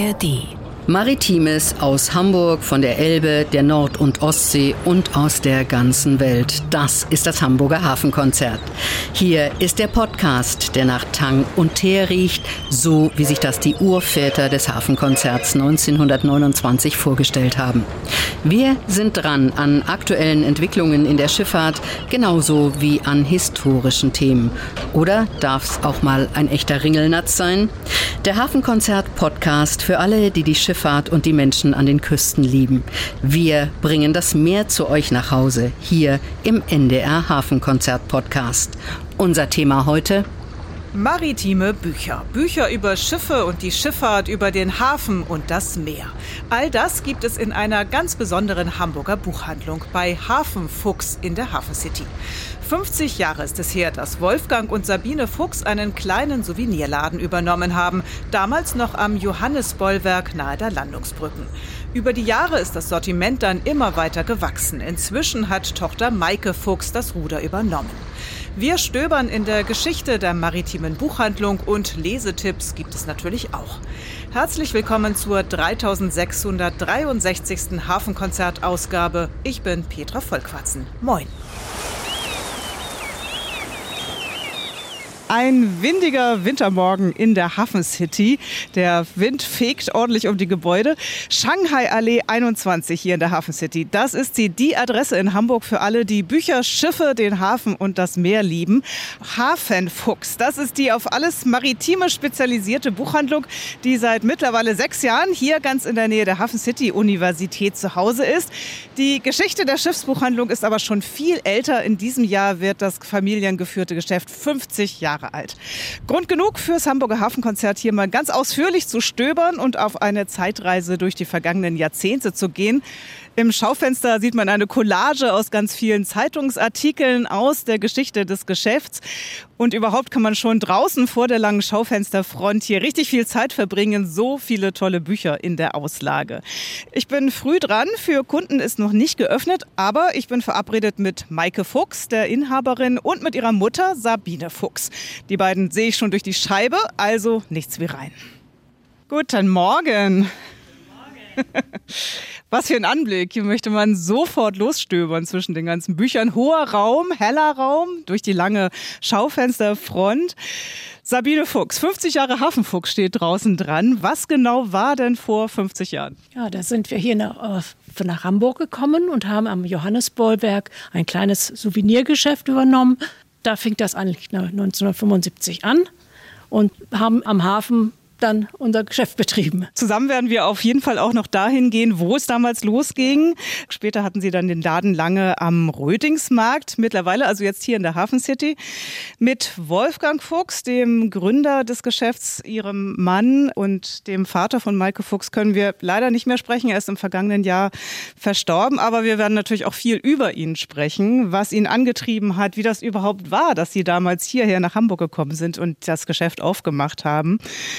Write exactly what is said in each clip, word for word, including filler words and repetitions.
R D. Maritimes aus Hamburg, von der Elbe, der Nord- und Ostsee und aus der ganzen Welt. Das ist das Hamburger Hafenkonzert. Hier ist der Podcast, der nach Tang und Teer riecht, so wie sich das die Urväter des Hafenkonzerts neunzehnhundertneunundzwanzig vorgestellt haben. Wir sind dran an aktuellen Entwicklungen in der Schifffahrt, genauso wie an historischen Themen. Oder darf es auch mal ein echter Ringelnatz sein? Der Hafenkonzert-Podcast für alle, die die Schifffahrt und die Menschen an den Küsten lieben. Wir bringen das Meer zu euch nach Hause, hier im N D R Hafenkonzert-Podcast. Unser Thema heute: Maritime Bücher. Bücher über Schiffe und die Schifffahrt, über den Hafen und das Meer. All das gibt es in einer ganz besonderen Hamburger Buchhandlung bei Hafenfuchs in der Hafencity. fünfzig Jahre ist es her, dass Wolfgang und Sabine Fuchs einen kleinen Souvenirladen übernommen haben. Damals noch am Johannisbollwerk nahe der Landungsbrücken. Über die Jahre ist das Sortiment dann immer weiter gewachsen. Inzwischen hat Tochter Maike Fuchs das Ruder übernommen. Wir stöbern in der Geschichte der maritimen Buchhandlung und Lesetipps gibt es natürlich auch. Herzlich willkommen zur dreitausendsechshundertdreiundsechzigsten Hafenkonzertausgabe. Ich bin Petra Vollquatzen. Moin. Ein windiger Wintermorgen in der Hafencity. Der Wind fegt ordentlich um die Gebäude. Shanghai-Allee einundzwanzig hier in der Hafencity. Das ist sie, die Adresse in Hamburg für alle, die Bücher, Schiffe, den Hafen und das Meer lieben. Hafenfuchs, das ist die auf alles Maritime spezialisierte Buchhandlung, die seit mittlerweile sechs Jahren hier ganz in der Nähe der Hafencity-Universität zu Hause ist. Die Geschichte der Schiffsbuchhandlung ist aber schon viel älter. In diesem Jahr wird das familiengeführte Geschäft fünfzig Jahre alt. Grund genug fürs Hamburger Hafenkonzert hier mal ganz ausführlich zu stöbern und auf eine Zeitreise durch die vergangenen Jahrzehnte zu gehen. Im Schaufenster sieht man eine Collage aus ganz vielen Zeitungsartikeln aus der Geschichte des Geschäfts. Und überhaupt kann man schon draußen vor der langen Schaufensterfront hier richtig viel Zeit verbringen. So viele tolle Bücher in der Auslage. Ich bin früh dran. Für Kunden ist noch nicht geöffnet. Aber ich bin verabredet mit Maike Fuchs, der Inhaberin, und mit ihrer Mutter Sabine Fuchs. Die beiden sehe ich schon durch die Scheibe. Also nichts wie rein. Guten Morgen. Was für ein Anblick. Hier möchte man sofort losstöbern zwischen den ganzen Büchern. Hoher Raum, heller Raum, durch die lange Schaufensterfront. Sabine Fuchs, fünfzig Jahre Hafenfuchs steht draußen dran. Was genau war denn vor fünfzig Jahren? Ja, da sind wir hier nach, äh, nach Hamburg gekommen und haben am Johannisbollwerk ein kleines Souvenirgeschäft übernommen. Da fing das eigentlich neunzehnhundertfünfundsiebzig an und haben am Hafen dann unser Geschäft betrieben. Zusammen werden wir auf jeden Fall auch noch dahin gehen, wo es damals losging. Später hatten Sie dann den Laden lange am Rödingsmarkt. Mittlerweile, also jetzt hier in der Hafencity, mit Wolfgang Fuchs, dem Gründer des Geschäfts, Ihrem Mann und dem Vater von Maike Fuchs, können wir leider nicht mehr sprechen. Er ist im vergangenen Jahr verstorben. Aber wir werden natürlich auch viel über ihn sprechen, was ihn angetrieben hat, wie das überhaupt war, dass Sie damals hierher nach Hamburg gekommen sind und das Geschäft aufgemacht haben.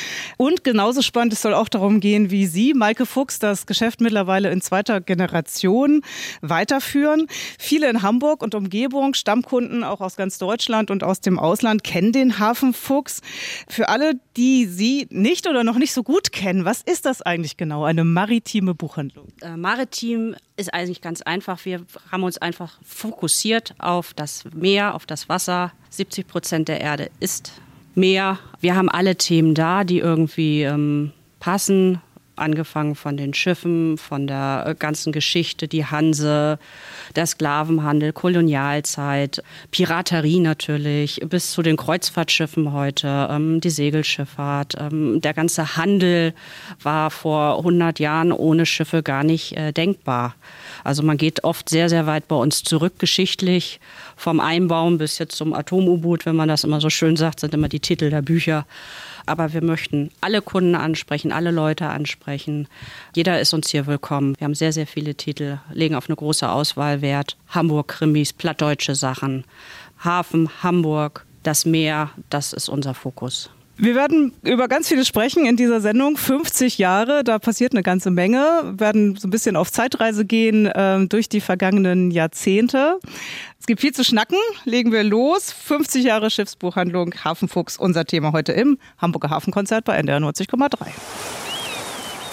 Und genauso spannend, es soll auch darum gehen, wie Sie, Maike Fuchs, das Geschäft mittlerweile in zweiter Generation weiterführen. Viele in Hamburg und Umgebung, Stammkunden auch aus ganz Deutschland und aus dem Ausland, kennen den Hafenfuchs. Für alle, die Sie nicht oder noch nicht so gut kennen, was ist das eigentlich genau, eine maritime Buchhandlung? Äh, maritim ist eigentlich ganz einfach. Wir haben uns einfach fokussiert auf das Meer, auf das Wasser. siebzig Prozent der Erde ist Meer. Wir haben alle Themen da, die irgendwie ähm, passen. Angefangen von den Schiffen, von der ganzen Geschichte, die Hanse, der Sklavenhandel, Kolonialzeit, Piraterie natürlich, bis zu den Kreuzfahrtschiffen heute, ähm, die Segelschifffahrt. Ähm, der ganze Handel war vor hundert Jahren ohne Schiffe gar nicht äh, denkbar. Also man geht oft sehr, sehr weit bei uns zurück, geschichtlich. Vom Einbaum bis jetzt zum Atom-U-Boot, wenn man das immer so schön sagt, sind immer die Titel der Bücher. Aber wir möchten alle Kunden ansprechen, alle Leute ansprechen. Jeder ist uns hier willkommen. Wir haben sehr, sehr viele Titel, legen auf eine große Auswahl Wert. Hamburg-Krimis, plattdeutsche Sachen, Hafen, Hamburg, das Meer, das ist unser Fokus. Wir werden über ganz vieles sprechen in dieser Sendung. fünfzig Jahre, da passiert eine ganze Menge. Wir werden so ein bisschen auf Zeitreise gehen äh, durch die vergangenen Jahrzehnte. Es gibt viel zu schnacken. Legen wir los. fünfzig Jahre Schiffsbuchhandlung Hafenfuchs, unser Thema heute im Hamburger Hafenkonzert bei N D R neunzig Komma drei.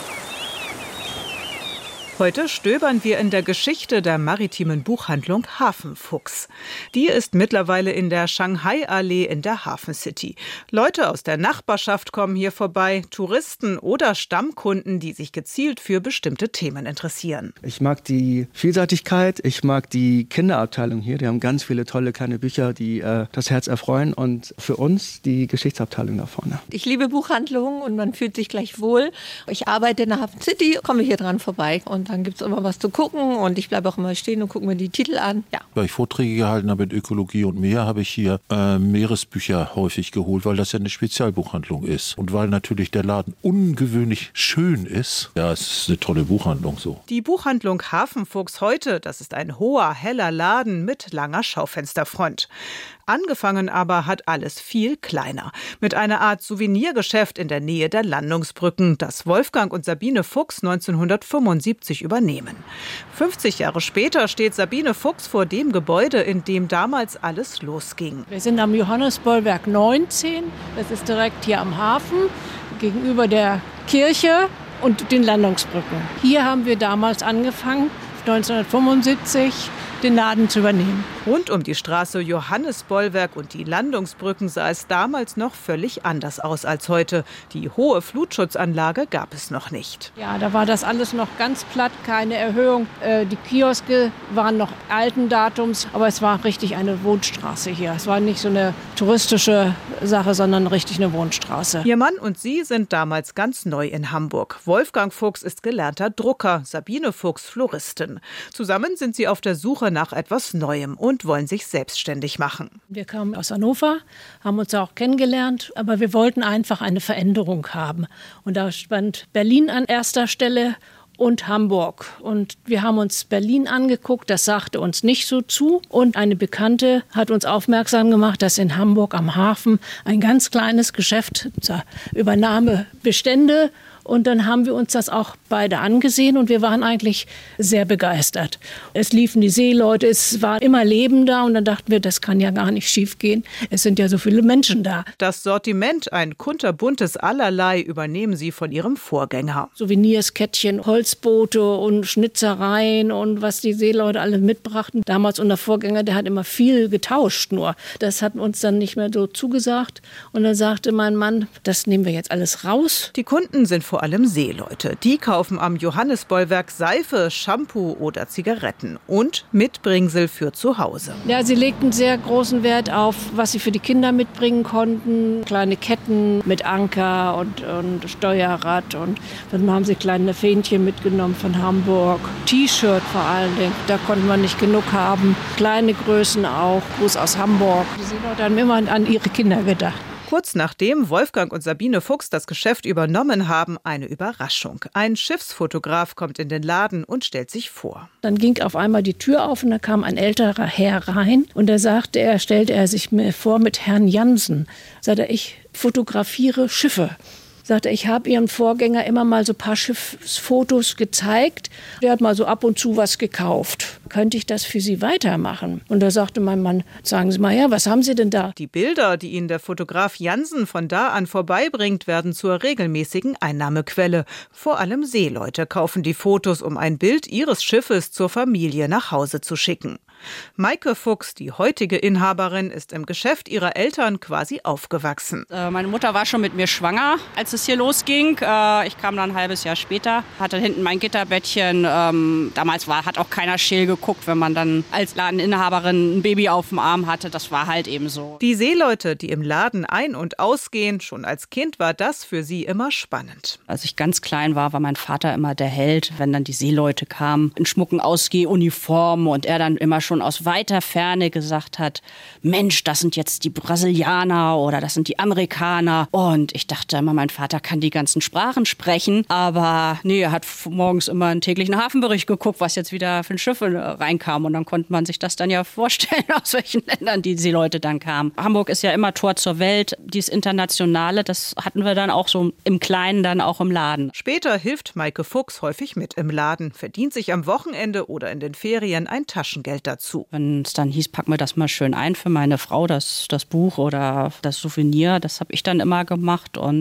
Heute stöbern wir in der Geschichte der maritimen Buchhandlung Hafenfuchs. Die ist mittlerweile in der Shanghai-Allee in der Hafen City. Leute aus der Nachbarschaft kommen hier vorbei, Touristen oder Stammkunden, die sich gezielt für bestimmte Themen interessieren. Ich mag die Vielseitigkeit, ich mag die Kinderabteilung hier. Die haben ganz viele tolle kleine Bücher, die äh, das Herz erfreuen, und für uns die Geschichtsabteilung da vorne. Ich liebe Buchhandlungen und man fühlt sich gleich wohl. Ich arbeite in der Hafen City, komme hier dran vorbei und dann gibt es immer was zu gucken und ich bleibe auch immer stehen und gucke mir die Titel an. Ja. Weil ich Vorträge gehalten habe in Ökologie und Meer, habe ich hier äh, Meeresbücher häufig geholt, weil das ja eine Spezialbuchhandlung ist. Und weil natürlich der Laden ungewöhnlich schön ist. Ja, es ist eine tolle Buchhandlung so. Die Buchhandlung Hafenfuchs heute, das ist ein hoher, heller Laden mit langer Schaufensterfront. Angefangen aber hat alles viel kleiner. Mit einer Art Souvenirgeschäft in der Nähe der Landungsbrücken, das Wolfgang und Sabine Fuchs neunzehnhundertfünfundsiebzig übernehmen. fünfzig Jahre später steht Sabine Fuchs vor dem Gebäude, in dem damals alles losging. Wir sind am Johannesbollwerk neunzehn. Das ist direkt hier am Hafen, gegenüber der Kirche und den Landungsbrücken. Hier haben wir damals angefangen, neunzehnhundertfünfundsiebzig, den Laden zu übernehmen. Rund um die Straße Johannesbollwerk und die Landungsbrücken sah es damals noch völlig anders aus als heute. Die hohe Flutschutzanlage gab es noch nicht. Ja, da war das alles noch ganz platt, keine Erhöhung. Äh, die Kioske waren noch alten Datums, aber es war richtig eine Wohnstraße hier. Es war nicht so eine touristische Sache, sondern richtig eine Wohnstraße. Ihr Mann und sie sind damals ganz neu in Hamburg. Wolfgang Fuchs ist gelernter Drucker, Sabine Fuchs Floristin. Zusammen sind sie auf der Suche nach etwas Neuem und wollen sich selbstständig machen. Wir kamen aus Hannover, haben uns auch kennengelernt, aber wir wollten einfach eine Veränderung haben. Und da stand Berlin an erster Stelle und Hamburg. Und wir haben uns Berlin angeguckt, das sagte uns nicht so zu. Und eine Bekannte hat uns aufmerksam gemacht, dass in Hamburg am Hafen ein ganz kleines Geschäft übernahm Bestände. Und dann haben wir uns das auch beide angesehen und wir waren eigentlich sehr begeistert. Es liefen die Seeleute, es war immer Leben da und dann dachten wir, das kann ja gar nicht schief gehen. Es sind ja so viele Menschen da. Das Sortiment, ein kunterbuntes Allerlei, übernehmen sie von ihrem Vorgänger. Souvenirs, Kettchen, Holzboote und Schnitzereien und was die Seeleute alle mitbrachten. Damals unser Vorgänger, der hat immer viel getauscht nur. Das hat uns dann nicht mehr so zugesagt. Und dann sagte mein Mann, das nehmen wir jetzt alles raus. Die Kunden sind vor allem Seeleute. Die kaufen am Johannesbollwerk Seife, Shampoo oder Zigaretten und Mitbringsel für zu Hause. Ja, sie legten sehr großen Wert auf, was sie für die Kinder mitbringen konnten. Kleine Ketten mit Anker und, und Steuerrad. Und dann haben sie kleine Fähnchen mitgenommen von Hamburg. T-Shirt vor allen Dingen, da konnten wir nicht genug haben. Kleine Größen auch, Gruß aus Hamburg. Die Seeleute haben immer an ihre Kinder gedacht. Kurz nachdem Wolfgang und Sabine Fuchs das Geschäft übernommen haben, eine Überraschung. Ein Schiffsfotograf kommt in den Laden und stellt sich vor. Dann ging auf einmal die Tür auf und da kam ein älterer Herr rein und er sagte, er stellte er sich mir vor mit Herrn Jansen. Sagte er, ich fotografiere Schiffe. Sagte, ich habe Ihrem Vorgänger immer mal so ein paar Schiffsfotos gezeigt. Der hat mal so ab und zu was gekauft. Könnte ich das für Sie weitermachen? Und da sagte mein Mann, sagen Sie mal her, was haben Sie denn da? Die Bilder, die Ihnen der Fotograf Jansen von da an vorbeibringt, werden zur regelmäßigen Einnahmequelle. Vor allem Seeleute kaufen die Fotos, um ein Bild ihres Schiffes zur Familie nach Hause zu schicken. Maike Fuchs, die heutige Inhaberin, ist im Geschäft ihrer Eltern quasi aufgewachsen. Äh, meine Mutter war schon mit mir schwanger, als es hier losging. Äh, ich kam dann ein halbes Jahr später, hatte hinten mein Gitterbettchen. Ähm, damals war, hat auch keiner scheel geguckt, wenn man dann als Ladeninhaberin ein Baby auf dem Arm hatte. Das war halt eben so. Die Seeleute, die im Laden ein- und ausgehen, schon als Kind war das für sie immer spannend. Als ich ganz klein war, war mein Vater immer der Held, wenn dann die Seeleute kamen in schmucken Ausgehuniformen und er dann immer schon schon aus weiter Ferne gesagt hat, Mensch, das sind jetzt die Brasilianer oder das sind die Amerikaner. Und ich dachte immer, mein Vater kann die ganzen Sprachen sprechen. Aber nee, er hat morgens immer einen täglichen Hafenbericht geguckt, was jetzt wieder für ein Schiff reinkam. Und dann konnte man sich das dann ja vorstellen, aus welchen Ländern die Seeleute dann kamen. Hamburg ist ja immer Tor zur Welt. Dieses Internationale, das hatten wir dann auch so im Kleinen, dann auch im Laden. Später hilft Maike Fuchs häufig mit im Laden, verdient sich am Wochenende oder in den Ferien ein Taschengeld dazu. Wenn es dann hieß, pack mir das mal schön ein für meine Frau, das, das Buch oder das Souvenir, das habe ich dann immer gemacht und da gab es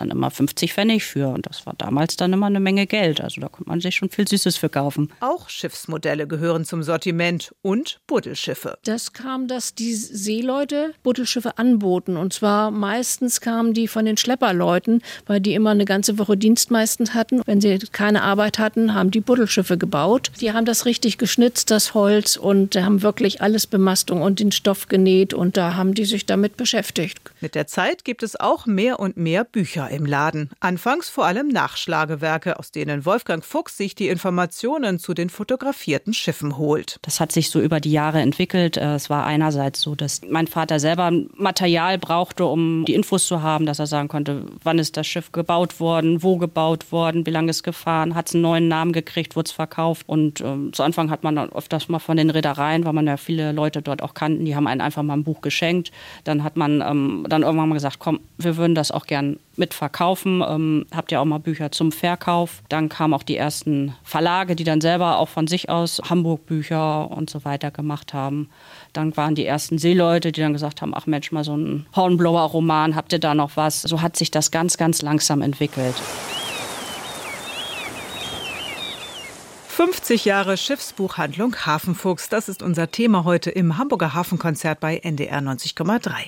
dann immer fünfzig Pfennig für. Und das war damals dann immer eine Menge Geld. Also da konnte man sich schon viel Süßes für kaufen. Auch Schiffsmodelle gehören zum Sortiment und Buddelschiffe. Das kam, dass die Seeleute Buddelschiffe anboten. Und zwar meistens kamen die von den Schlepperleuten, weil die immer eine ganze Woche Dienst meistens hatten. Wenn sie keine Arbeit hatten, haben die Buddelschiffe gebaut. Die haben das richtig geschnitzt, das Holz, und haben wirklich alles Bemastung und den Stoff genäht. Und da haben die sich damit beschäftigt. Mit der Zeit gibt es auch mehr und mehr Bücher im Laden. Anfangs vor allem Nachschlagewerke, aus denen Wolfgang Fuchs sich die Informationen zu den fotografierten Schiffen holt. Das hat sich so über die Jahre entwickelt. Es war einerseits so, dass mein Vater selber Material brauchte, um die Infos zu haben, dass er sagen konnte, wann ist das Schiff gebaut worden, wo gebaut worden, wie lange es gefahren, hat es einen neuen Namen gekriegt, wurde es verkauft. Und ähm, zu Anfang hat man dann öfters mal von den Reedereien, weil man ja viele Leute dort auch kannten, die haben einen einfach mal ein Buch geschenkt. Dann hat man ähm, dann irgendwann mal gesagt, komm, wir würden das auch gern mitverkaufen. Ähm, habt ihr auch mal Bücher zum Verkauf. Dann kamen auch die ersten Verlage, die dann selber auch von sich aus Hamburg-Bücher und so weiter gemacht haben. Dann waren die ersten Seeleute, die dann gesagt haben, ach Mensch, mal so ein Hornblower-Roman, habt ihr da noch was? So hat sich das ganz, ganz langsam entwickelt. fünfzig Jahre Schiffsbuchhandlung Hafenfuchs, das ist unser Thema heute im Hamburger Hafenkonzert bei N D R neunzig Komma drei.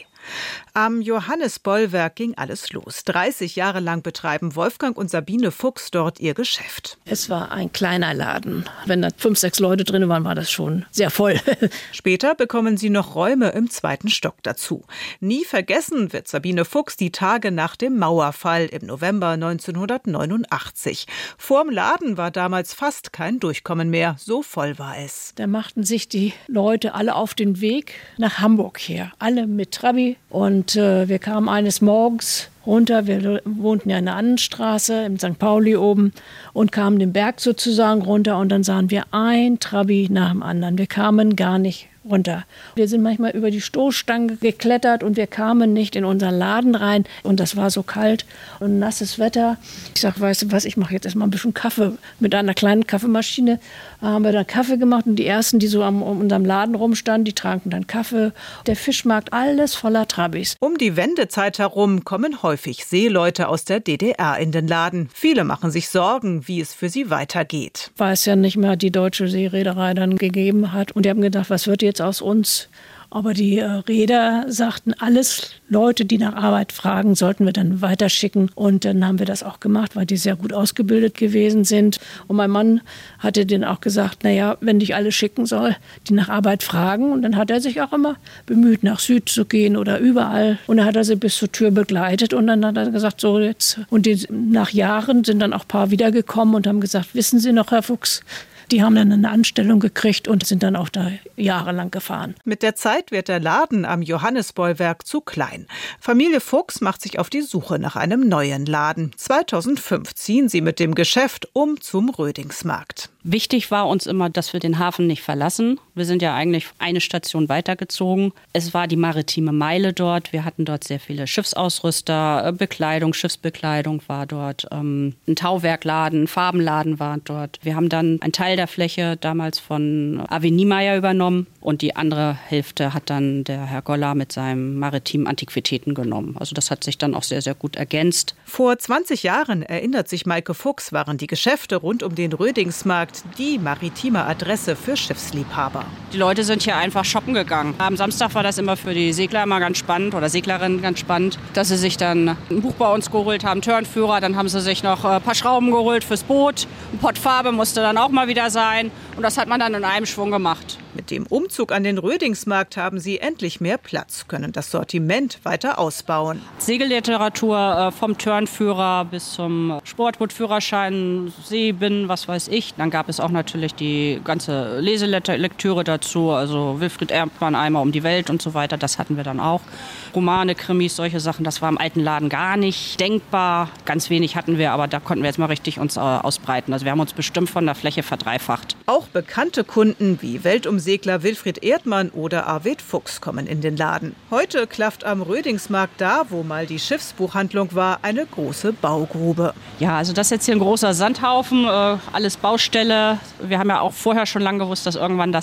Am Johannesbollwerk ging alles los. dreißig Jahre lang betreiben Wolfgang und Sabine Fuchs dort ihr Geschäft. Es war ein kleiner Laden. Wenn da fünf, sechs Leute drin waren, war das schon sehr voll. Später bekommen sie noch Räume im zweiten Stock dazu. Nie vergessen wird Sabine Fuchs die Tage nach dem Mauerfall im November neunzehnhundertneunundachtzig. Vorm Laden war damals fast kein Durchkommen mehr, so voll war es. Da machten sich die Leute alle auf den Weg nach Hamburg her. Alle mit Trabi. Und äh, wir kamen eines Morgens runter, wir wohnten ja in der Annenstraße, im Sankt Pauli oben, und kamen den Berg sozusagen runter, und dann sahen wir ein Trabi nach dem anderen. Wir kamen gar nicht runter. Wir sind manchmal über die Stoßstange geklettert und wir kamen nicht in unseren Laden rein, und das war so kalt und nasses Wetter. Ich sag, weißt du was, ich mache jetzt erstmal ein bisschen Kaffee. Mit einer kleinen Kaffeemaschine haben wir dann Kaffee gemacht, und die ersten, die so am um unserem Laden rumstanden, die tranken dann Kaffee. Der Fischmarkt, alles voller Trabis. Um die Wendezeit herum kommen häufig Seeleute aus der D D R in den Laden. Viele machen sich Sorgen, wie es für sie weitergeht. Weil es ja nicht mehr die deutsche Seereederei dann gegeben hat, und die haben gedacht, was wird jetzt aus uns? Aber die äh, Reeder sagten, alles Leute, die nach Arbeit fragen, sollten wir dann weiterschicken. Und dann haben wir das auch gemacht, weil die sehr gut ausgebildet gewesen sind. Und mein Mann hatte denen auch gesagt, naja, wenn ich alle schicken soll, die nach Arbeit fragen. Und dann hat er sich auch immer bemüht, nach Süd zu gehen oder überall. Und dann hat er sie bis zur Tür begleitet. Und dann hat er gesagt, so jetzt. Und die, nach Jahren sind dann auch ein paar wiedergekommen und haben gesagt, wissen Sie noch, Herr Fuchs, die haben dann eine Anstellung gekriegt und sind dann auch da jahrelang gefahren. Mit der Zeit wird der Laden am Johannesbollwerk zu klein. Familie Fuchs macht sich auf die Suche nach einem neuen Laden. zweitausendfünf ziehen sie mit dem Geschäft um zum Rödingsmarkt. Wichtig war uns immer, dass wir den Hafen nicht verlassen. Wir sind ja eigentlich eine Station weitergezogen. Es war die maritime Meile dort. Wir hatten dort sehr viele Schiffsausrüster, Bekleidung, Schiffsbekleidung war dort. Ähm, ein Tauwerkladen, ein Farbenladen war dort. Wir haben dann einen Teil der Fläche damals von A W Niemeyer übernommen, und die andere Hälfte hat dann der Herr Goller mit seinem maritimen Antiquitäten genommen. Also das hat sich dann auch sehr, sehr gut ergänzt. Vor zwanzig Jahren, erinnert sich Maike Fuchs, waren die Geschäfte rund um den Rödingsmarkt die maritime Adresse für Schiffsliebhaber. Die Leute sind hier einfach shoppen gegangen. Am Samstag war das immer für die Segler immer ganz spannend oder Seglerinnen ganz spannend, dass sie sich dann ein Buch bei uns geholt haben, Turnführer, dann haben sie sich noch ein paar Schrauben geholt fürs Boot. Ein Pott Farbe musste dann auch mal wieder sein, und das hat man dann in einem Schwung gemacht. Mit dem Umzug an den Rödingsmarkt haben sie endlich mehr Platz, können das Sortiment weiter ausbauen. Segelliteratur vom Turnführer bis zum Sportbootführerschein, Seebinnen, was weiß ich. Dann gab es auch natürlich die ganze Leselektüre dazu, also Wilfried Erdmann, Einmal um die Welt und so weiter, das hatten wir dann auch. Romane, Krimis, solche Sachen, das war im alten Laden gar nicht denkbar. Ganz wenig hatten wir, aber da konnten wir jetzt mal richtig uns ausbreiten. Also wir haben uns bestimmt von der Fläche verdreifacht. Auch bekannte Kunden wie Weltumsegler Wilfried Erdmann oder Arvid Fuchs kommen in den Laden. Heute klafft am Rödingsmarkt da, wo mal die Schiffsbuchhandlung war, eine große Baugrube. Ja, also das ist jetzt hier ein großer Sandhaufen, äh, alles Baustelle. Wir haben ja auch vorher schon lange gewusst, dass irgendwann das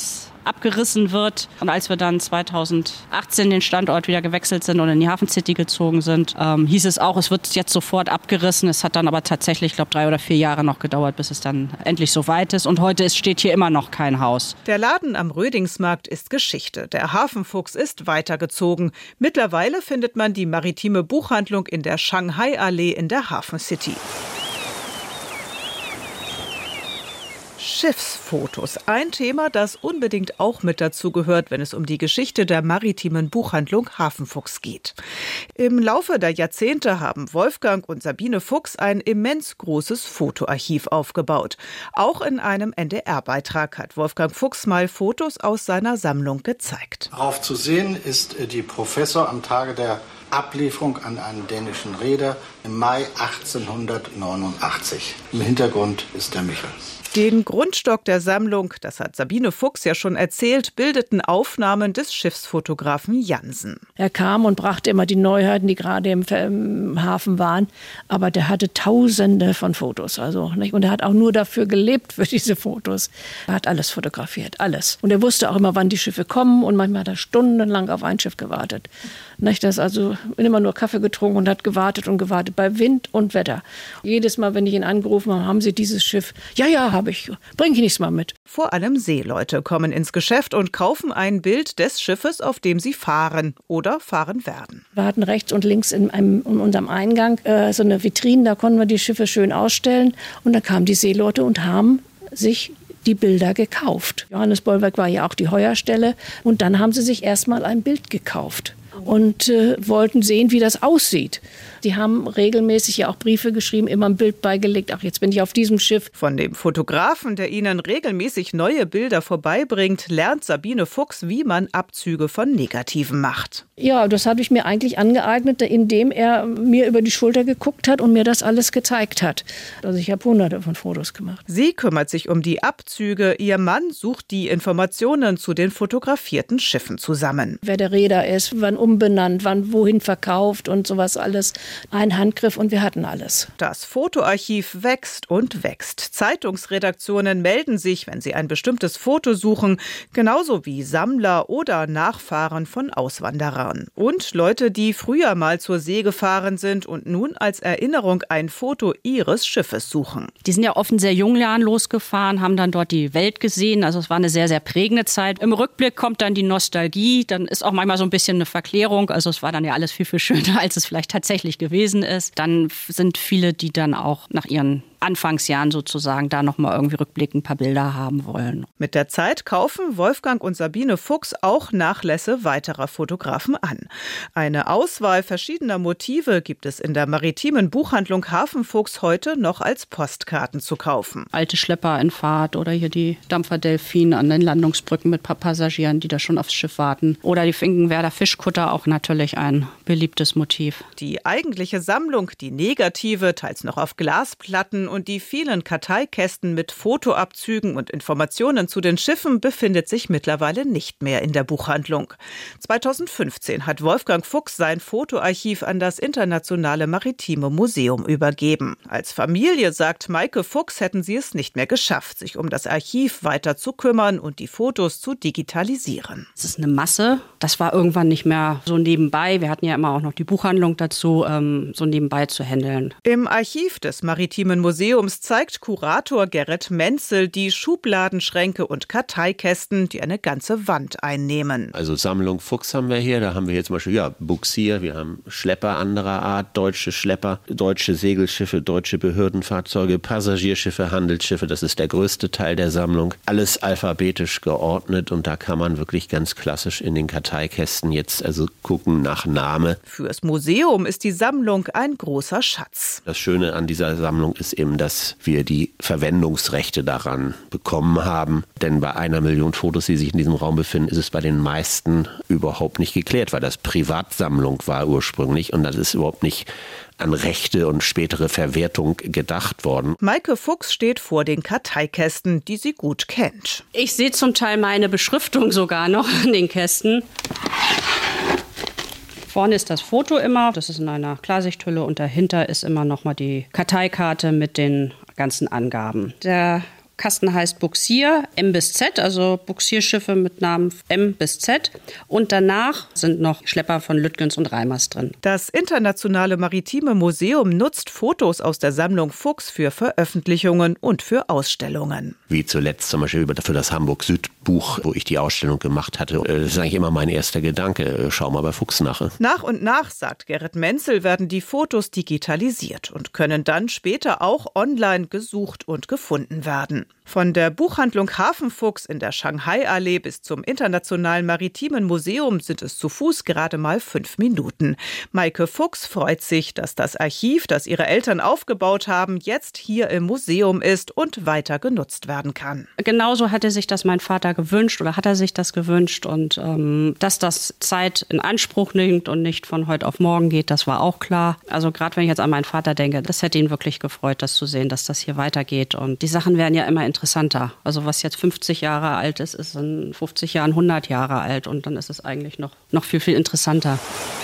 abgerissen wird. Und als wir dann zweitausendachtzehn den Standort wieder gewechselt sind und in die Hafen City gezogen sind, ähm, hieß es auch, es wird jetzt sofort abgerissen. Es hat dann aber tatsächlich, ich glaube, drei oder vier Jahre noch gedauert, bis es dann endlich so weit ist. Und heute ist, steht hier immer noch kein Haus. Der Laden am Rödingsmarkt ist Geschichte. Der Hafenfuchs ist weitergezogen. Mittlerweile findet man die maritime Buchhandlung in der Shanghai-Allee in der Hafen City. Schiffsfotos. Ein Thema, das unbedingt auch mit dazu gehört, wenn es um die Geschichte der maritimen Buchhandlung Hafenfuchs geht. Im Laufe der Jahrzehnte haben Wolfgang und Sabine Fuchs ein immens großes Fotoarchiv aufgebaut. Auch in einem N D R-Beitrag hat Wolfgang Fuchs mal Fotos aus seiner Sammlung gezeigt. Darauf zu sehen ist die Professor am Tage der Ablieferung an einen dänischen Reeder im Mai achtzehnhundertneunundachtzig. Im Hintergrund ist der Michel. Den Grundstock der Sammlung, das hat Sabine Fuchs ja schon erzählt, bildeten Aufnahmen des Schiffsfotografen Jansen. Er kam und brachte immer die Neuheiten, die gerade im, im Hafen waren. Aber der hatte Tausende von Fotos. Also, nicht? Und er hat auch nur dafür gelebt, für diese Fotos. Er hat alles fotografiert, alles. Und er wusste auch immer, wann die Schiffe kommen. Und manchmal hat er stundenlang auf ein Schiff gewartet. Nicht? Das also immer nur Kaffee getrunken und hat gewartet und gewartet bei Wind und Wetter. Jedes Mal, wenn ich ihn angerufen habe, haben Sie dieses Schiff? Ja, ja, habe ich. Bring ich nichts mal mit. Vor allem Seeleute kommen ins Geschäft und kaufen ein Bild des Schiffes, auf dem sie fahren oder fahren werden. Wir hatten rechts und links in, einem, in unserem Eingang äh, so eine Vitrine, da konnten wir die Schiffe schön ausstellen. Und da kamen die Seeleute und haben sich die Bilder gekauft. Johannes Bollwerk war ja auch die Heuerstelle. Und dann haben sie sich erstmal ein Bild gekauft und äh, wollten sehen, wie das aussieht. Die haben regelmäßig ja auch Briefe geschrieben, immer ein Bild beigelegt. Ach, jetzt bin ich auf diesem Schiff. Von dem Fotografen, der ihnen regelmäßig neue Bilder vorbeibringt, lernt Sabine Fuchs, wie man Abzüge von Negativen macht. Ja, das habe ich mir eigentlich angeeignet, indem er mir über die Schulter geguckt hat und mir das alles gezeigt hat. Also ich habe hunderte von Fotos gemacht. Sie kümmert sich um die Abzüge. Ihr Mann sucht die Informationen zu den fotografierten Schiffen zusammen. Wer der Reeder ist, wann umbenannt, wann wohin verkauft und sowas alles. Ein Handgriff und wir hatten alles. Das Fotoarchiv wächst und wächst. Zeitungsredaktionen melden sich, wenn sie ein bestimmtes Foto suchen, genauso wie Sammler oder Nachfahren von Auswanderern. Und Leute, die früher mal zur See gefahren sind und nun als Erinnerung ein Foto ihres Schiffes suchen. Die sind ja offen sehr jung Jahren losgefahren, haben dann dort die Welt gesehen. Also es war eine sehr, sehr prägende Zeit. Im Rückblick kommt dann die Nostalgie. Dann ist auch manchmal so ein bisschen eine Verklärung. Also es war dann ja alles viel, viel schöner, als es vielleicht tatsächlich gewesen ist. Dann sind viele, die dann auch nach ihren Anfangsjahren sozusagen da nochmal irgendwie rückblickend ein paar Bilder haben wollen. Mit der Zeit kaufen Wolfgang und Sabine Fuchs auch Nachlässe weiterer Fotografen an. Eine Auswahl verschiedener Motive gibt es in der maritimen Buchhandlung Hafenfuchs heute noch als Postkarten zu kaufen. Alte Schlepper in Fahrt oder hier die Dampfer Delfin an den Landungsbrücken mit ein paar Passagieren, die da schon aufs Schiff warten. Oder die Finkenwerder Fischkutter, auch natürlich ein beliebtes Motiv. Die eigentliche Sammlung, die Negative, teils noch auf Glasplatten und die vielen Karteikästen mit Fotoabzügen und Informationen zu den Schiffen befindet sich mittlerweile nicht mehr in der Buchhandlung. zweitausendfünfzehn hat Wolfgang Fuchs sein Fotoarchiv an das Internationale Maritime Museum übergeben. Als Familie, sagt Maike Fuchs, hätten sie es nicht mehr geschafft, sich um das Archiv weiter zu kümmern und die Fotos zu digitalisieren. Es ist eine Masse. Das war irgendwann nicht mehr so nebenbei. Wir hatten ja immer auch noch die Buchhandlung dazu, ähm, so nebenbei zu handeln. Im Archiv des Maritimen Museums zeigt Kurator Gerrit Menzel die Schubladenschränke und Karteikästen, die eine ganze Wand einnehmen. Also Sammlung Fuchs haben wir hier. Da haben wir jetzt zum Beispiel ja, Buxier, wir haben Schlepper anderer Art, deutsche Schlepper, deutsche Segelschiffe, deutsche Behördenfahrzeuge, Passagierschiffe, Handelsschiffe. Das ist der größte Teil der Sammlung. Alles alphabetisch geordnet und da kann man wirklich ganz klassisch in den Karteikästen jetzt also gucken nach Name. Fürs Museum ist die Sammlung ein großer Schatz. Das Schöne an dieser Sammlung ist eben, dass wir die Verwendungsrechte daran bekommen haben. Denn bei einer Million Fotos, die sich in diesem Raum befinden, ist es bei den meisten überhaupt nicht geklärt, weil das Privatsammlung war ursprünglich und das ist überhaupt nicht an Rechte und spätere Verwertung gedacht worden. Maike Fuchs steht vor den Karteikästen, die sie gut kennt. Ich sehe zum Teil meine Beschriftung sogar noch an den Kästen. Vorne ist das Foto immer, das ist in einer Klarsichthülle und dahinter ist immer noch mal die Karteikarte mit den ganzen Angaben. Der Kasten heißt Buxier, M bis Z, also Buxierschiffe mit Namen M bis Z. Und danach sind noch Schlepper von Lütgens und Reimers drin. Das Internationale Maritime Museum nutzt Fotos aus der Sammlung Fuchs für Veröffentlichungen und für Ausstellungen. Wie zuletzt zum Beispiel für das Hamburg-Süd-Buch, wo ich die Ausstellung gemacht hatte. Das ist eigentlich immer mein erster Gedanke. Schau mal bei Fuchs nach. Nach und nach, sagt Gerrit Menzel, werden die Fotos digitalisiert und können dann später auch online gesucht und gefunden werden. Von der Buchhandlung Hafenfuchs in der Shanghai-Allee bis zum Internationalen Maritimen Museum sind es zu Fuß gerade mal fünf Minuten. Maike Fuchs freut sich, dass das Archiv, das ihre Eltern aufgebaut haben, jetzt hier im Museum ist und weiter genutzt werden kann. Genauso hatte sich das mein Vater gewünscht oder hat er sich das gewünscht. Und ähm, dass das Zeit in Anspruch nimmt und nicht von heute auf morgen geht, das war auch klar. Also gerade wenn ich jetzt an meinen Vater denke, das hätte ihn wirklich gefreut, das zu sehen, dass das hier weitergeht. Und die Sachen werden ja immer interessanter. Also was jetzt fünfzig Jahre alt ist, ist in fünfzig Jahren hundert Jahre alt und dann ist es eigentlich noch, noch viel, viel interessanter.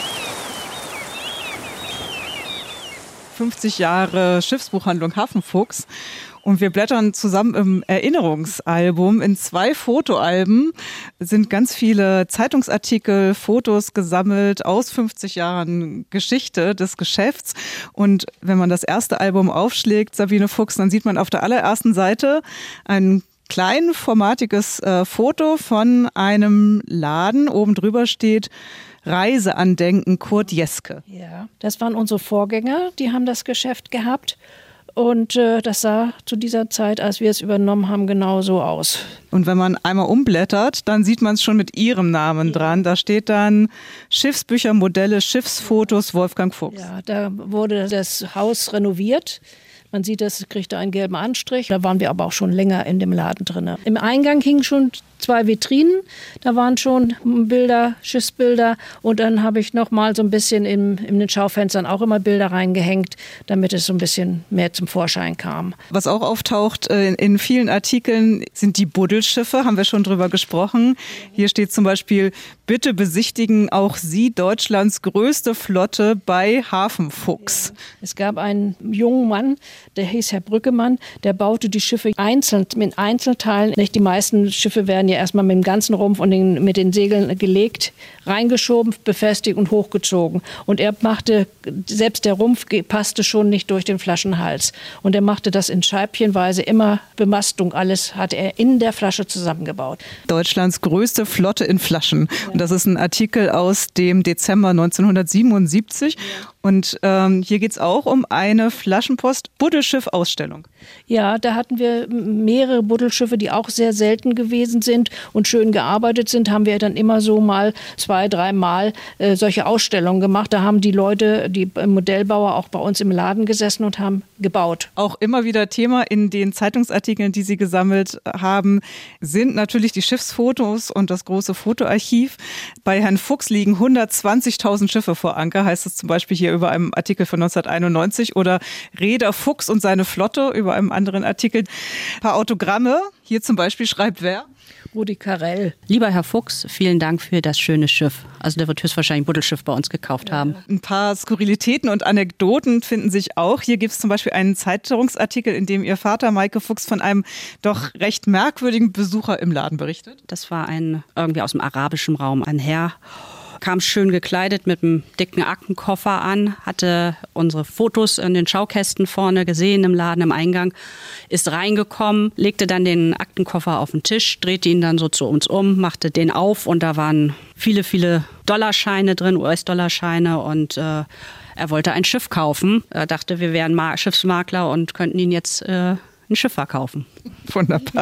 fünfzig Jahre Schiffsbuchhandlung Hafenfuchs. Und wir blättern zusammen im Erinnerungsalbum. In zwei Fotoalben sind ganz viele Zeitungsartikel, Fotos gesammelt aus fünfzig Jahren Geschichte des Geschäfts. Und wenn man das erste Album aufschlägt, Sabine Fuchs, dann sieht man auf der allerersten Seite ein kleinformatiges äh, Foto von einem Laden. Oben drüber steht Reiseandenken Kurt Jeske. Ja, das waren unsere Vorgänger, die haben das Geschäft gehabt. Und äh, das sah zu dieser Zeit, als wir es übernommen haben, genau so aus. Und wenn man einmal umblättert, dann sieht man es schon mit ihrem Namen dran. Da steht dann Schiffsbücher, Modelle, Schiffsfotos, Wolfgang Fuchs. Ja, da wurde das Haus renoviert. Man sieht, es kriegte einen gelben Anstrich. Da waren wir aber auch schon länger in dem Laden drin. Im Eingang hingen schon zwei Vitrinen. Da waren schon Bilder, Schiffsbilder. Und dann habe ich noch mal so ein bisschen in, in den Schaufenstern auch immer Bilder reingehängt, damit es so ein bisschen mehr zum Vorschein kam. Was auch auftaucht in, in vielen Artikeln sind die Buddelschiffe, haben wir schon drüber gesprochen. Hier steht zum Beispiel, bitte besichtigen auch Sie Deutschlands größte Flotte bei Hafenfuchs. Ja. Es gab einen jungen Mann, der hieß Herr Brückemann, der baute die Schiffe einzeln, mit Einzelteilen. Nicht die meisten Schiffe werden ja erstmal mit dem ganzen Rumpf und den, mit den Segeln gelegt, reingeschoben, befestigt und hochgezogen. Und er machte, selbst der Rumpf passte schon nicht durch den Flaschenhals. Und er machte das in scheibchenweise, immer Bemastung, alles hat er in der Flasche zusammengebaut. Deutschlands größte Flotte in Flaschen. Ja. Und das ist ein Artikel aus dem Dezember neunzehnhundertsiebenundsiebzig. Ja. Und ähm, hier geht es auch um eine Flaschenpost-Buddelschiff-Ausstellung. Ja, da hatten wir mehrere Buddelschiffe, die auch sehr selten gewesen sind und schön gearbeitet sind. Haben wir dann immer so mal zwei, dreimal äh, solche Ausstellungen gemacht. Da haben die Leute, die Modellbauer auch bei uns im Laden gesessen und haben gebaut. Auch immer wieder Thema in den Zeitungsartikeln, die Sie gesammelt haben, sind natürlich die Schiffsfotos und das große Fotoarchiv. Bei Herrn Fuchs liegen hundertzwanzigtausend Schiffe vor Anker, heißt es zum Beispiel hier über einem Artikel von neunzehnhunderteinundneunzig, oder Reeder Fuchs und seine Flotte über einem anderen Artikel. Ein paar Autogramme. Hier zum Beispiel schreibt wer? Rudi Carell. Lieber Herr Fuchs, vielen Dank für das schöne Schiff. Also der wird höchstwahrscheinlich ein Buddelschiff bei uns gekauft haben. Ein paar Skurrilitäten und Anekdoten finden sich auch. Hier gibt es zum Beispiel einen Zeitungsartikel, in dem Ihr Vater Maike Fuchs von einem doch recht merkwürdigen Besucher im Laden berichtet. Das war ein irgendwie aus dem arabischen Raum, ein Herr. Kam schön gekleidet mit einem dicken Aktenkoffer an, hatte unsere Fotos in den Schaukästen vorne gesehen im Laden im Eingang, ist reingekommen, legte dann den Aktenkoffer auf den Tisch, drehte ihn dann so zu uns um, machte den auf und da waren viele, viele Dollarscheine drin, U S-Dollarscheine und äh, er wollte ein Schiff kaufen. Er dachte, wir wären Ma- Schiffsmakler und könnten ihn jetzt äh, ein Schiff verkaufen. Wunderbar.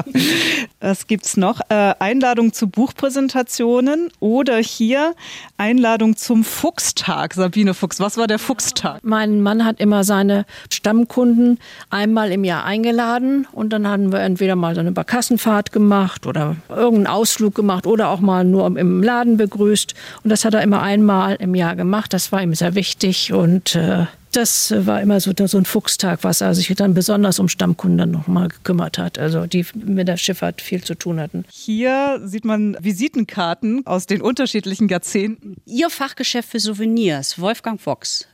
Was gibt's noch? Äh, Einladung zu Buchpräsentationen oder hier Einladung zum Fuchstag. Sabine Fuchs, was war der Fuchstag? Mein Mann hat immer seine Stammkunden einmal im Jahr eingeladen und dann hatten wir entweder mal so eine Barkassenfahrt gemacht oder irgendeinen Ausflug gemacht oder auch mal nur im Laden begrüßt. Und das hat er immer einmal im Jahr gemacht. Das war ihm sehr wichtig und äh, das war immer so, so ein Fuchstag, was er sich dann besonders um Stammkunden noch mal gekümmert hat, also die mit der Schifffahrt viel zu tun hatten. Hier sieht man Visitenkarten aus den unterschiedlichen Jahrzehnten. Ihr Fachgeschäft für Souvenirs, Wolfgang Fuchs.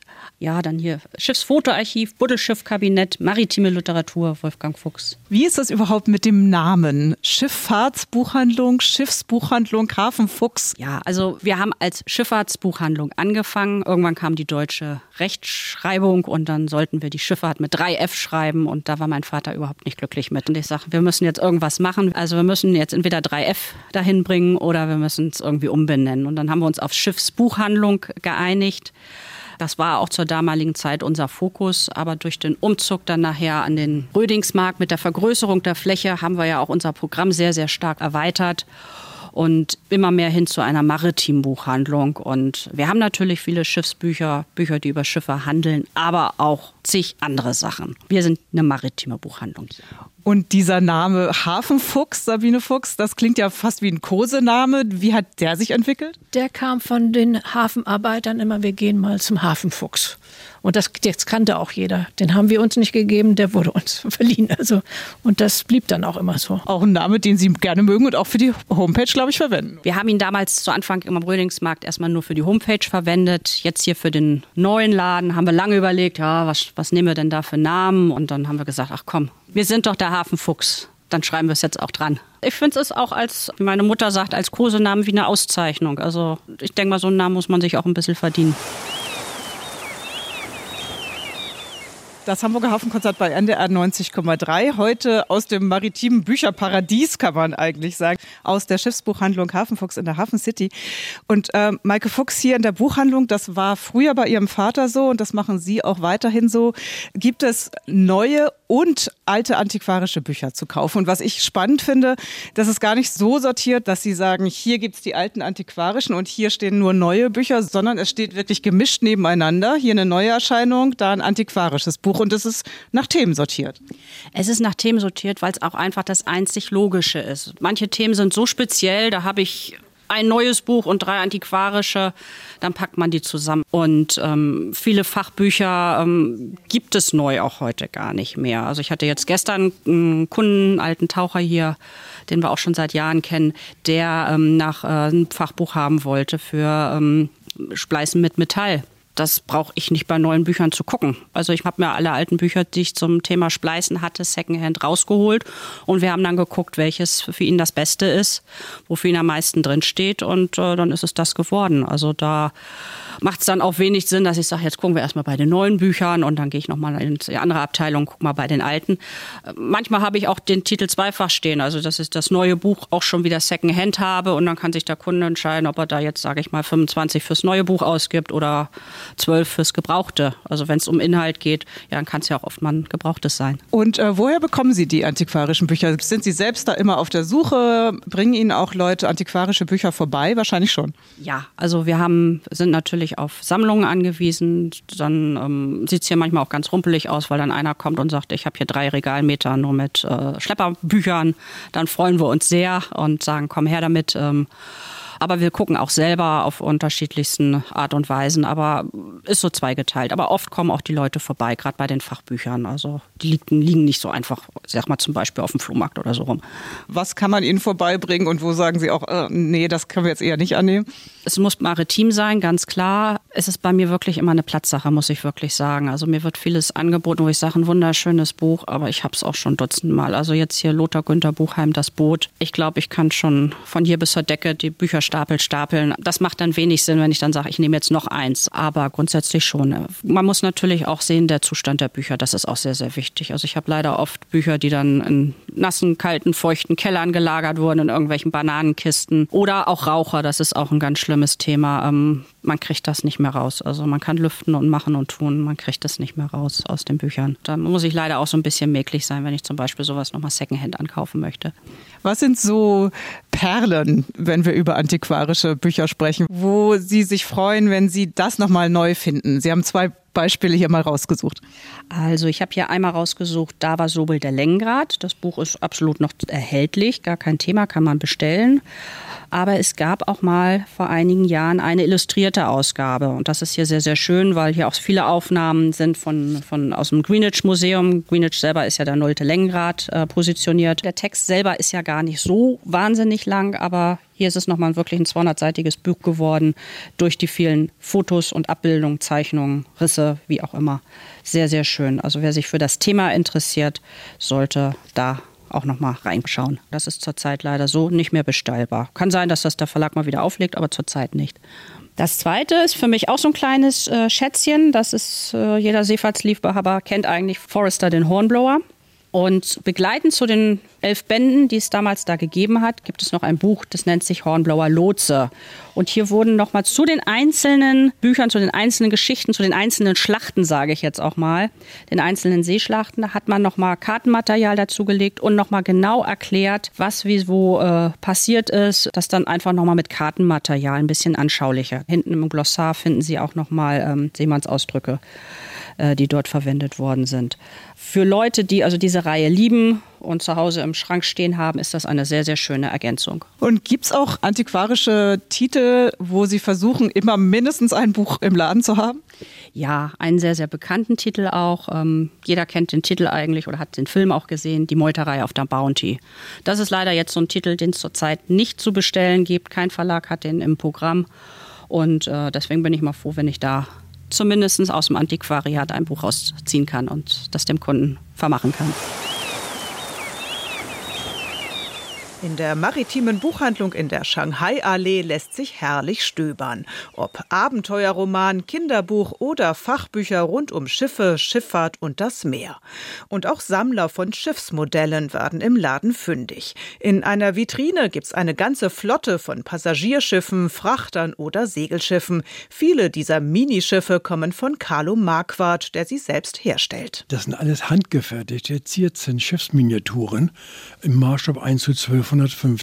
Ja, dann hier Schiffsfotoarchiv, Buddelschiffkabinett, maritime Literatur, Wolfgang Fuchs. Wie ist das überhaupt mit dem Namen? Schifffahrtsbuchhandlung, Schiffsbuchhandlung, Hafen Fuchs? Ja, also wir haben als Schifffahrtsbuchhandlung angefangen. Irgendwann kam die deutsche Rechtschreibung und dann sollten wir die Schifffahrt mit drei F schreiben und da war mein Vater überhaupt nicht glücklich mit. Und ich sage, wir müssen jetzt irgendwas machen. Also wir müssen jetzt entweder drei F dahin bringen oder wir müssen es irgendwie umbenennen. Und dann haben wir uns auf Schiffsbuchhandlung geeinigt. Das war auch zur damaligen Zeit unser Fokus, aber durch den Umzug dann nachher an den Rödingsmarkt mit der Vergrößerung der Fläche haben wir ja auch unser Programm sehr, sehr stark erweitert und immer mehr hin zu einer maritimen Buchhandlung. Und wir haben natürlich viele Schiffsbücher, Bücher, die über Schiffe handeln, aber auch zig andere Sachen. Wir sind eine maritime Buchhandlung. Und dieser Name Hafenfuchs, Sabine Fuchs, das klingt ja fast wie ein Kosename. Wie hat der sich entwickelt? Der kam von den Hafenarbeitern immer, wir gehen mal zum Hafenfuchs. Und das, das kannte auch jeder. Den haben wir uns nicht gegeben, der wurde uns verliehen. Also, und das blieb dann auch immer so. Auch ein Name, den Sie gerne mögen und auch für die Homepage, glaube ich, verwenden. Wir haben ihn damals zu Anfang im Rödingsmarkt erstmal nur für die Homepage verwendet. Jetzt hier für den neuen Laden haben wir lange überlegt, ja, was, was nehmen wir denn da für Namen? Und dann haben wir gesagt, ach komm, wir sind doch der Hafenfuchs. Dann schreiben wir es jetzt auch dran. Ich finde es auch als, wie meine Mutter sagt, als Kosenamen wie eine Auszeichnung. Also ich denke mal, so einen Namen muss man sich auch ein bisschen verdienen. Das Hamburger Hafenkonzert bei N D R neunzig Komma drei. Heute aus dem maritimen Bücherparadies, kann man eigentlich sagen. Aus der Schiffsbuchhandlung Hafenfuchs in der Hafen City. Und äh, Maike Fuchs hier in der Buchhandlung, das war früher bei Ihrem Vater so und das machen Sie auch weiterhin so. Gibt es neue und alte antiquarische Bücher zu kaufen? Und was ich spannend finde, das ist gar nicht so sortiert, dass Sie sagen, hier gibt es die alten antiquarischen und hier stehen nur neue Bücher, sondern es steht wirklich gemischt nebeneinander. Hier eine neue Erscheinung, da ein antiquarisches Buch. Und es ist nach Themen sortiert. Es ist nach Themen sortiert, weil es auch einfach das einzig Logische ist. Manche Themen sind so speziell, da habe ich ein neues Buch und drei antiquarische, dann packt man die zusammen. Und ähm, viele Fachbücher ähm, gibt es neu auch heute gar nicht mehr. Also ich hatte jetzt gestern einen Kunden, einen alten Taucher hier, den wir auch schon seit Jahren kennen, der ähm, nach äh, einem Fachbuch haben wollte für ähm, Spleißen mit Metall. Das brauche ich nicht bei neuen Büchern zu gucken. Also ich habe mir alle alten Bücher, die ich zum Thema Spleißen hatte, Secondhand rausgeholt. Und wir haben dann geguckt, welches für ihn das Beste ist, wofür ihn am meisten drin steht. Und äh, dann ist es das geworden. Also da macht es dann auch wenig Sinn, dass ich sage, jetzt gucken wir erstmal bei den neuen Büchern und dann gehe ich nochmal in die andere Abteilung, guck mal bei den alten. Manchmal habe ich auch den Titel zweifach stehen, also dass ich das neue Buch auch schon wieder Secondhand habe und dann kann sich der Kunde entscheiden, ob er da jetzt, sage ich mal, fünfundzwanzig fürs neue Buch ausgibt oder zwölf fürs Gebrauchte. Also wenn es um Inhalt geht, ja, dann kann es ja auch oft mal ein Gebrauchtes sein. Und äh, woher bekommen Sie die antiquarischen Bücher? Sind Sie selbst da immer auf der Suche? Bringen Ihnen auch Leute antiquarische Bücher vorbei? Wahrscheinlich schon. Ja, also wir haben, sind natürlich auf Sammlungen angewiesen. Dann ähm, sieht es hier manchmal auch ganz rumpelig aus, weil dann einer kommt und sagt, ich habe hier drei Regalmeter nur mit äh, Schlepperbüchern. Dann freuen wir uns sehr und sagen, komm her damit. Ähm, Aber wir gucken auch selber auf unterschiedlichsten Art und Weisen. Aber ist so zweigeteilt. Aber oft kommen auch die Leute vorbei, gerade bei den Fachbüchern. Also die liegen, liegen nicht so einfach, sag mal zum Beispiel auf dem Flohmarkt oder so rum. Was kann man Ihnen vorbeibringen und wo sagen Sie auch, äh, nee, das können wir jetzt eher nicht annehmen? Es muss maritim sein, ganz klar. Es ist bei mir wirklich immer eine Platzsache, muss ich wirklich sagen. Also mir wird vieles angeboten, wo ich sage, ein wunderschönes Buch, aber ich habe es auch schon dutzendmal. Also jetzt hier Lothar Günther Buchheim, das Boot. Ich glaube, ich kann schon von hier bis zur Decke die Bücher Stapel stapeln. Das macht dann wenig Sinn, wenn ich dann sage, ich nehme jetzt noch eins. Aber grundsätzlich schon. Man muss natürlich auch sehen, der Zustand der Bücher, das ist auch sehr, sehr wichtig. Also ich habe leider oft Bücher, die dann in nassen, kalten, feuchten Kellern gelagert wurden, in irgendwelchen Bananenkisten. Oder auch Raucher, das ist auch ein ganz schlimmes Thema. Ähm, man kriegt das nicht mehr raus. Also man kann lüften und machen und tun, man kriegt das nicht mehr raus aus den Büchern. Da muss ich leider auch so ein bisschen mäklig sein, wenn ich zum Beispiel sowas nochmal Secondhand ankaufen möchte. Was sind so Perlen, wenn wir über antiquarische Bücher sprechen, wo Sie sich freuen, wenn Sie das nochmal neu finden? Sie haben zwei Beispiele hier mal rausgesucht. Also ich habe hier einmal rausgesucht, Da war Sobel der Längengrad. Das Buch ist absolut noch erhältlich, gar kein Thema, kann man bestellen. Aber es gab auch mal vor einigen Jahren eine illustrierte Ausgabe. Und das ist hier sehr, sehr schön, weil hier auch viele Aufnahmen sind von, von aus dem Greenwich Museum. Greenwich selber ist ja der nullte Längengrad äh, positioniert. Der Text selber ist ja gar nicht so wahnsinnig lang, aber Hier ist es nochmal wirklich ein zweihundertseitiges Buch geworden, durch die vielen Fotos und Abbildungen, Zeichnungen, Risse, wie auch immer. Sehr, sehr schön. Also wer sich für das Thema interessiert, sollte da auch nochmal reinschauen. Das ist zurzeit leider so nicht mehr bestellbar. Kann sein, dass das der Verlag mal wieder auflegt, aber zurzeit nicht. Das zweite ist für mich auch so ein kleines äh, Schätzchen. Das ist, äh, jeder Seefahrtsliebhaber kennt eigentlich Forrester den Hornblower. Und begleitend zu den elf Bänden, die es damals da gegeben hat, gibt es noch ein Buch, das nennt sich Hornblower Lotse. Und hier wurden nochmal zu den einzelnen Büchern, zu den einzelnen Geschichten, zu den einzelnen Schlachten, sage ich jetzt auch mal, den einzelnen Seeschlachten, da hat man nochmal Kartenmaterial dazugelegt und nochmal genau erklärt, was wie wo äh, passiert ist. Das dann einfach nochmal mit Kartenmaterial ein bisschen anschaulicher. Hinten im Glossar finden Sie auch nochmal ähm, Seemannsausdrücke, äh, die dort verwendet worden sind. Für Leute, die also diese Reihe lieben und zu Hause im Schrank stehen haben, ist das eine sehr, sehr schöne Ergänzung. Und gibt es auch antiquarische Titel, wo Sie versuchen, immer mindestens ein Buch im Laden zu haben? Ja, einen sehr, sehr bekannten Titel auch. Ähm, jeder kennt den Titel eigentlich oder hat den Film auch gesehen, Die Meuterei auf der Bounty. Das ist leider jetzt so ein Titel, den es zurzeit nicht zu bestellen gibt. Kein Verlag hat den im Programm. Und äh, deswegen bin ich mal froh, wenn ich da zumindest aus dem Antiquariat ein Buch rausziehen kann und das dem Kunden vermachen kann. In der maritimen Buchhandlung in der Shanghai-Allee lässt sich herrlich stöbern. Ob Abenteuerroman, Kinderbuch oder Fachbücher rund um Schiffe, Schifffahrt und das Meer. Und auch Sammler von Schiffsmodellen werden im Laden fündig. In einer Vitrine gibt's eine ganze Flotte von Passagierschiffen, Frachtern oder Segelschiffen. Viele dieser Minischiffe kommen von Carlo Marquardt, der sie selbst herstellt. Das sind alles handgefertigte Zierzinn-Schiffsminiaturen im Maßstab eins zu zwölfhundertfünfzig.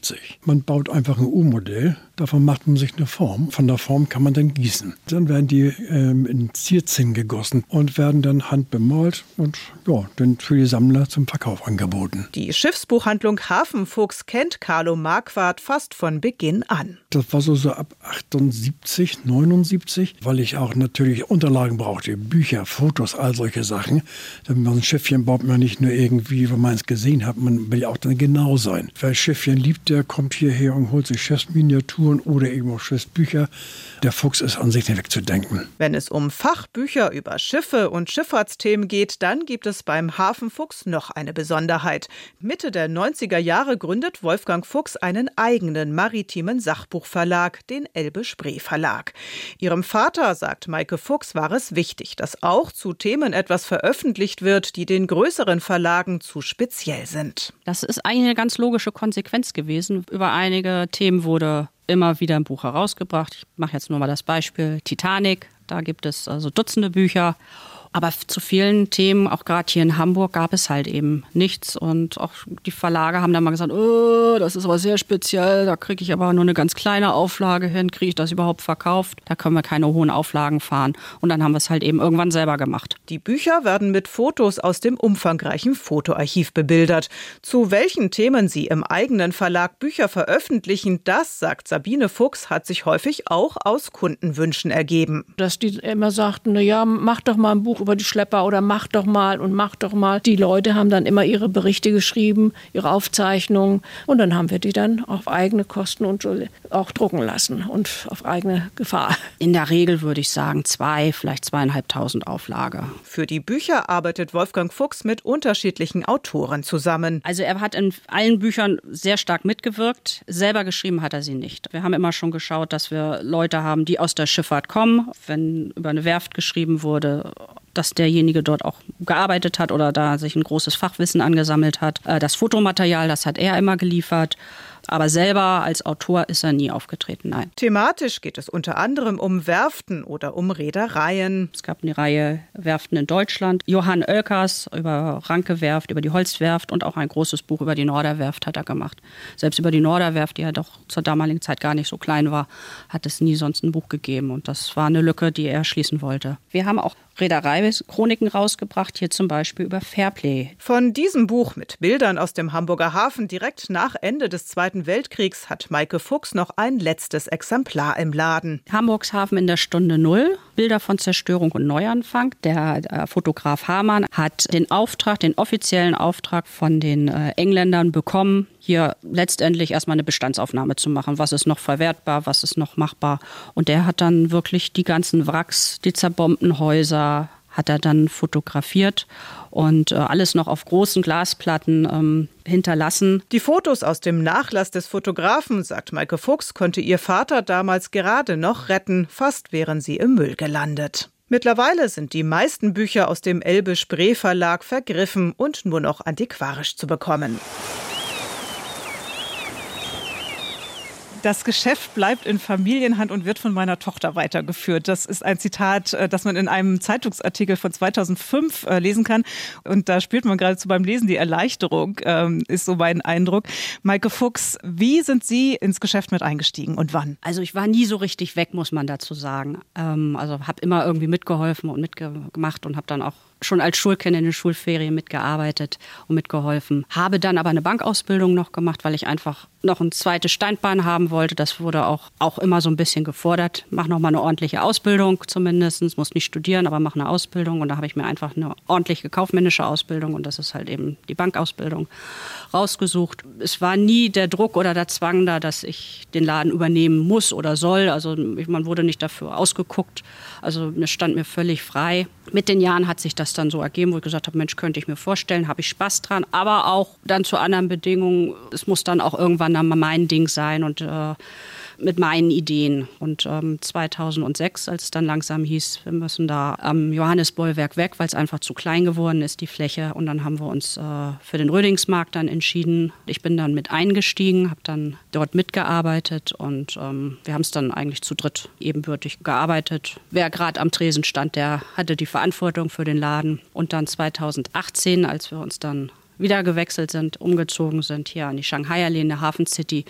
Man baut einfach ein U-Modell, davon macht man sich eine Form. Von der Form kann man dann gießen. Dann werden die ähm, in Zierzinn gegossen und werden dann handbemalt und ja, dann für die Sammler zum Verkauf angeboten. Die Schiffsbuchhandlung Hafenfuchs kennt Carlo Marquardt fast von Beginn an. Das war so, so ab achtundsiebzig, neunundsiebzig, weil ich auch natürlich Unterlagen brauchte, Bücher, Fotos, all solche Sachen. Wenn man ein Schiffchen baut, man nicht nur irgendwie, wenn man es gesehen hat, man will ja auch dann genau sein. Wer Schiffchen liebt, der kommt hierher und holt sich Schiffsminiaturen oder eben auch Schiffsbücher. Der Fuchs ist an sich nicht wegzudenken. Wenn es um Fachbücher über Schiffe und Schifffahrtsthemen geht, dann gibt es beim Hafenfuchs noch eine Besonderheit. Mitte der neunziger Jahre gründet Wolfgang Fuchs einen eigenen maritimen Sachbuchverlag, den Elbe-Spree Verlag. Ihrem Vater, sagt Maike Fuchs, war es wichtig, dass auch zu Themen etwas veröffentlicht wird, die den größeren Verlagen zu speziell sind. Das ist eine ganz logische Konsequenz gewesen. Über einige Themen wurde immer wieder ein Buch herausgebracht. Ich mache jetzt nur mal das Beispiel Titanic. Da gibt es also Dutzende Bücher. Aber zu vielen Themen, auch gerade hier in Hamburg, gab es halt eben nichts. Und auch die Verlage haben dann mal gesagt, oh, das ist aber sehr speziell, da kriege ich aber nur eine ganz kleine Auflage hin, kriege ich das überhaupt verkauft? Da können wir keine hohen Auflagen fahren. Und dann haben wir es halt eben irgendwann selber gemacht. Die Bücher werden mit Fotos aus dem umfangreichen Fotoarchiv bebildert. Zu welchen Themen sie im eigenen Verlag Bücher veröffentlichen, das, sagt Sabine Fuchs, hat sich häufig auch aus Kundenwünschen ergeben. Dass die immer sagten, na ja, mach doch mal ein Buch über die Schlepper oder mach doch mal und mach doch mal. Die Leute haben dann immer ihre Berichte geschrieben, ihre Aufzeichnungen und dann haben wir die dann auf eigene Kosten und auch drucken lassen und auf eigene Gefahr. In der Regel würde ich sagen zwei, vielleicht zweieinhalbtausend Auflage. Für die Bücher arbeitet Wolfgang Fuchs mit unterschiedlichen Autoren zusammen. Also er hat in allen Büchern sehr stark mitgewirkt. Selber geschrieben hat er sie nicht. Wir haben immer schon geschaut, dass wir Leute haben, die aus der Schifffahrt kommen. Wenn über eine Werft geschrieben wurde, dass derjenige dort auch gearbeitet hat oder da sich ein großes Fachwissen angesammelt hat. Das Fotomaterial, das hat er immer geliefert. Aber selber als Autor ist er nie aufgetreten, nein. Thematisch geht es unter anderem um Werften oder um Reedereien. Es gab eine Reihe Werften in Deutschland. Johann Oelkers über Ranke-Werft, über die Holzwerft und auch ein großes Buch über die Norderwerft hat er gemacht. Selbst über die Norderwerft, die ja doch zur damaligen Zeit gar nicht so klein war, hat es nie sonst ein Buch gegeben. Und das war eine Lücke, die er schließen wollte. Wir haben auch Reederei-Chroniken rausgebracht, hier zum Beispiel über Fairplay. Von diesem Buch mit Bildern aus dem Hamburger Hafen direkt nach Ende des Zweiten Weltkriegs hat Maike Fuchs noch ein letztes Exemplar im Laden. Hamburgs Hafen in der Stunde Null, Bilder von Zerstörung und Neuanfang. Der äh, Fotograf Hamann hat den Auftrag, den offiziellen Auftrag von den äh, Engländern bekommen, hier letztendlich erstmal eine Bestandsaufnahme zu machen. Was ist noch verwertbar, was ist noch machbar? Und der hat dann wirklich die ganzen Wracks, die zerbombten Häuser, hat er dann fotografiert und äh, alles noch auf großen Glasplatten ähm, hinterlassen. Die Fotos aus dem Nachlass des Fotografen, sagt Maike Fuchs, konnte ihr Vater damals gerade noch retten. Fast wären sie im Müll gelandet. Mittlerweile sind die meisten Bücher aus dem Elbe-Spree-Verlag vergriffen und nur noch antiquarisch zu bekommen. Das Geschäft bleibt in Familienhand und wird von meiner Tochter weitergeführt. Das ist ein Zitat, das man in einem Zeitungsartikel von zweitausendfünf lesen kann. Und da spürt man geradezu beim Lesen die Erleichterung, ist so mein Eindruck. Maike Fuchs, wie sind Sie ins Geschäft mit eingestiegen und wann? Also ich war nie so richtig weg, muss man dazu sagen. Also habe immer irgendwie mitgeholfen und mitgemacht und habe dann auch schon als Schulkind in den Schulferien mitgearbeitet und mitgeholfen. Habe dann aber eine Bankausbildung noch gemacht, weil ich einfach noch ein zweites Standbein haben wollte. Das wurde auch, auch immer so ein bisschen gefordert. Mach noch mal eine ordentliche Ausbildung zumindest. Muss nicht studieren, aber mach eine Ausbildung. Und da habe ich mir einfach eine ordentliche kaufmännische Ausbildung, und das ist halt eben die Bankausbildung, rausgesucht. Es war nie der Druck oder der Zwang da, dass ich den Laden übernehmen muss oder soll. Also man wurde nicht dafür ausgeguckt. Also es stand mir völlig frei. Mit den Jahren hat sich das dann so ergeben, wo ich gesagt habe, Mensch, könnte ich mir vorstellen, habe ich Spaß dran. Aber auch dann zu anderen Bedingungen, es muss dann auch irgendwann dann mal mein Ding sein und äh, mit meinen Ideen. Und ähm, zweitausendsechs, als es dann langsam hieß, wir müssen da am Johannesbollwerk weg, weil es einfach zu klein geworden ist, die Fläche. Und dann haben wir uns äh, für den Rödingsmarkt dann entschieden. Ich bin dann mit eingestiegen, habe dann dort mitgearbeitet und ähm, wir haben es dann eigentlich zu dritt ebenbürtig gearbeitet. Wer gerade am Tresen stand, der hatte die Verantwortung für den Laden. Und dann zweitausendachtzehn, als wir uns dann wieder gewechselt sind, umgezogen sind hier an die Shanghai-Allee in der Hafen City,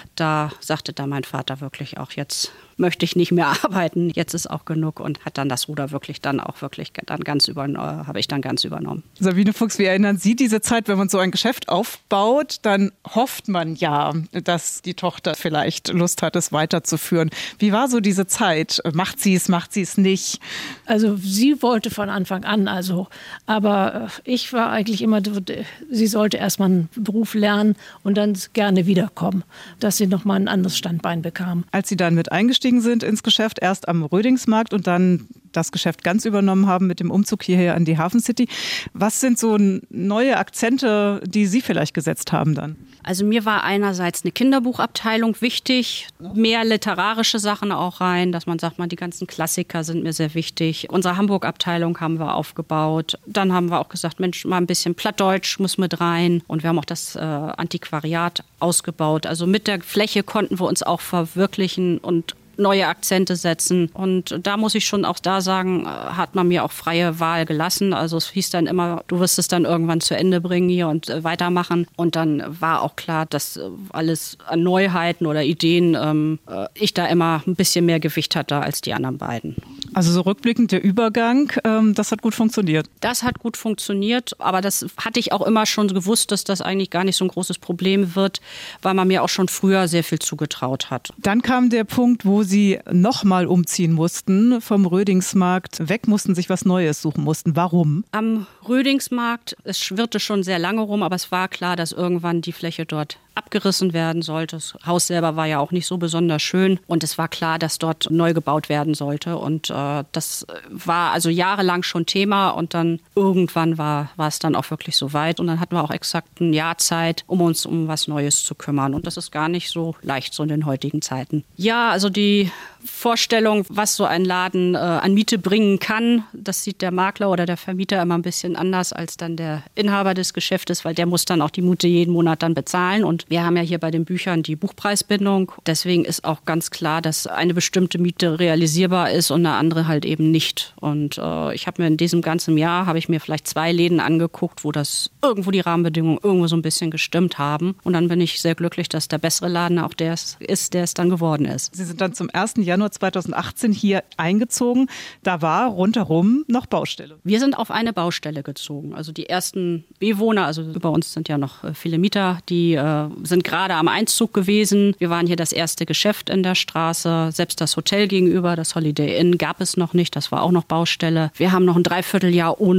da sagte da mein Vater wirklich auch, jetzt möchte ich nicht mehr arbeiten, jetzt ist auch genug, und hat dann das Ruder wirklich dann auch wirklich dann ganz übernommen, habe ich dann ganz übernommen. Sabine Fuchs, wie erinnern Sie diese Zeit, wenn man so ein Geschäft aufbaut, dann hofft man ja, dass die Tochter vielleicht Lust hat, es weiterzuführen. Wie war so diese Zeit? Macht sie es, macht sie es nicht? Also sie wollte von Anfang an, also, aber ich war eigentlich immer, sie sollte erstmal einen Beruf lernen und dann gerne wiederkommen, dass sie nochmal ein anderes Standbein bekam. Als Sie dann mit eingestiegen sind ins Geschäft, erst am Rödingsmarkt und dann das Geschäft ganz übernommen haben mit dem Umzug hierher an die Hafen City. Was sind so neue Akzente, die Sie vielleicht gesetzt haben dann? Also mir war einerseits eine Kinderbuchabteilung wichtig, mehr literarische Sachen auch rein, dass man sagt, man, die ganzen Klassiker sind mir sehr wichtig. Unsere Hamburg-Abteilung haben wir aufgebaut. Dann haben wir auch gesagt, Mensch, mal ein bisschen Plattdeutsch muss mit rein. Und wir haben auch das äh, Antiquariat ausgebaut. Also mit der Fläche konnten wir uns auch verwirklichen und neue Akzente setzen. Und da muss ich schon auch da sagen, hat man mir auch freie Wahl gelassen. Also es hieß dann immer, du wirst es dann irgendwann zu Ende bringen hier und äh, weitermachen. Und dann war auch klar, dass äh, alles an Neuheiten oder Ideen, ähm, äh, ich da immer ein bisschen mehr Gewicht hatte als die anderen beiden. Also so rückblickend der Übergang, ähm, das hat gut funktioniert. Das hat gut funktioniert, aber das hatte ich auch immer schon gewusst, dass das eigentlich gar nicht so ein großes Problem wird, weil man mir auch schon früher sehr viel zugetraut hat. Dann kam der Punkt, wo Sie nochmal umziehen mussten, vom Rödingsmarkt weg mussten, sich was Neues suchen mussten. Warum? Am Rödingsmarkt, es schwirrte schon sehr lange rum, aber es war klar, dass irgendwann die Fläche dort abgerissen werden sollte. Das Haus selber war ja auch nicht so besonders schön und es war klar, dass dort neu gebaut werden sollte, und äh, das war also jahrelang schon Thema, und dann irgendwann war, war es dann auch wirklich so weit, und dann hatten wir auch exakt ein Jahr Zeit, um uns um was Neues zu kümmern, und das ist gar nicht so leicht so in den heutigen Zeiten. Ja, also die Vorstellung, was so ein Laden äh, an Miete bringen kann, das sieht der Makler oder der Vermieter immer ein bisschen anders als dann der Inhaber des Geschäftes, weil der muss dann auch die Miete jeden Monat dann bezahlen, und wir haben ja hier bei den Büchern die Buchpreisbindung. Deswegen ist auch ganz klar, dass eine bestimmte Miete realisierbar ist und eine andere halt eben nicht. Und äh, ich habe mir in diesem ganzen Jahr, habe ich mir vielleicht zwei Läden angeguckt, wo das irgendwo die Rahmenbedingungen irgendwo so ein bisschen gestimmt haben. Und dann bin ich sehr glücklich, dass der bessere Laden auch der ist, der es dann geworden ist. Sie sind dann zum ersten Januar zweitausendachtzehn hier eingezogen. Da war rundherum noch Baustelle. Wir sind auf eine Baustelle gezogen. Also die ersten Bewohner, also über uns sind ja noch viele Mieter, die äh, sind gerade am Einzug gewesen. Wir waren hier das erste Geschäft in der Straße. Selbst das Hotel gegenüber, das Holiday Inn, gab es noch nicht. Das war auch noch Baustelle. Wir haben noch ein Dreivierteljahr ohne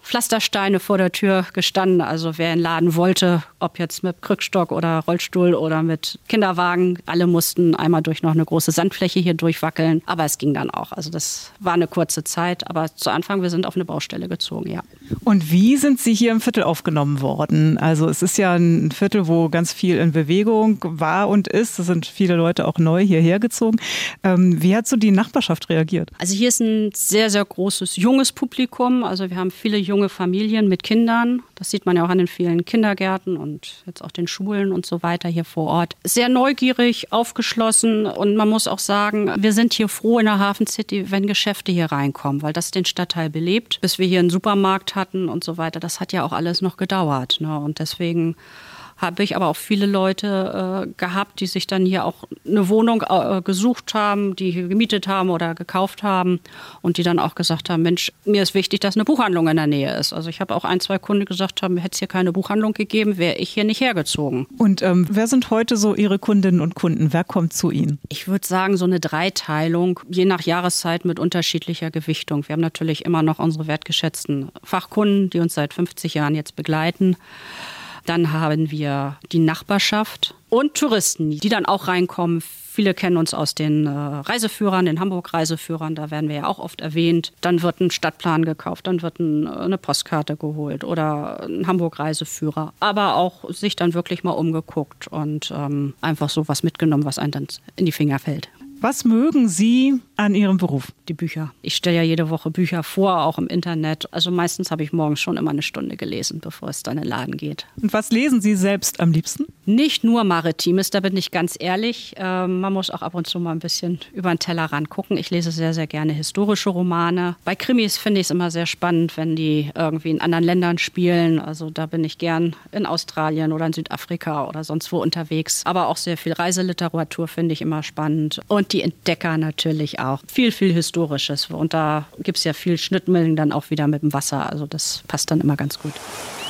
Pflastersteine vor der Tür gestanden. Also wer in den Laden wollte, ob jetzt mit Krückstock oder Rollstuhl oder mit Kinderwagen, alle mussten einmal durch noch eine große Sandfläche hier durchwackeln. Aber es ging dann auch. Also das war eine kurze Zeit. Aber zu Anfang, wir sind auf eine Baustelle gezogen, ja. Und wie sind Sie hier im Viertel aufgenommen worden? Also es ist ja ein Viertel, wo ganz viel in Bewegung war und ist. Es sind viele Leute auch neu hierher gezogen. Ähm, wie hat so die Nachbarschaft reagiert? Also hier ist ein sehr, sehr großes junges Publikum. Also wir haben viele junge Familien mit Kindern. Das sieht man ja auch an den vielen Kindergärten und jetzt auch den Schulen und so weiter hier vor Ort. Sehr neugierig, aufgeschlossen und man muss auch sagen, wir sind hier froh in der Hafen City, wenn Geschäfte hier reinkommen, weil das den Stadtteil belebt. Bis wir hier einen Supermarkt hatten und so weiter, das hat ja auch alles noch gedauert. Ne? Und deswegen habe ich aber auch viele Leute äh, gehabt, die sich dann hier auch eine Wohnung äh, gesucht haben, die hier gemietet haben oder gekauft haben und die dann auch gesagt haben, Mensch, mir ist wichtig, dass eine Buchhandlung in der Nähe ist. Also ich habe auch ein, zwei Kunden gesagt haben, hätte es hier keine Buchhandlung gegeben, wäre ich hier nicht hergezogen. Und ähm, wer sind heute so Ihre Kundinnen und Kunden? Wer kommt zu Ihnen? Ich würde sagen, so eine Dreiteilung, je nach Jahreszeit mit unterschiedlicher Gewichtung. Wir haben natürlich immer noch unsere wertgeschätzten Fachkunden, die uns seit fünfzig Jahren jetzt begleiten. Dann haben wir die Nachbarschaft und Touristen, die dann auch reinkommen. Viele kennen uns aus den äh, Reiseführern, den Hamburg-Reiseführern, da werden wir ja auch oft erwähnt. Dann wird ein Stadtplan gekauft, dann wird ein, eine Postkarte geholt oder ein Hamburg-Reiseführer. Aber auch sich dann wirklich mal umgeguckt und ähm, einfach so was mitgenommen, was einem dann in die Finger fällt. Was mögen Sie an Ihrem Beruf? Die Bücher. Ich stelle ja jede Woche Bücher vor, auch im Internet. Also meistens habe ich morgens schon immer eine Stunde gelesen, bevor es dann in den Laden geht. Und was lesen Sie selbst am liebsten? Nicht nur Maritimes, da bin ich ganz ehrlich. Ähm, man muss auch ab und zu mal ein bisschen über den Tellerrand gucken. Ich lese sehr, sehr gerne historische Romane. Bei Krimis finde ich es immer sehr spannend, wenn die irgendwie in anderen Ländern spielen. Also da bin ich gern in Australien oder in Südafrika oder sonst wo unterwegs. Aber auch sehr viel Reiseliteratur finde ich immer spannend. Und die Entdecker natürlich auch. Viel, viel Historisches. Und da gibt es ja viel Schnittmengen dann auch wieder mit dem Wasser. Also das passt dann immer ganz gut.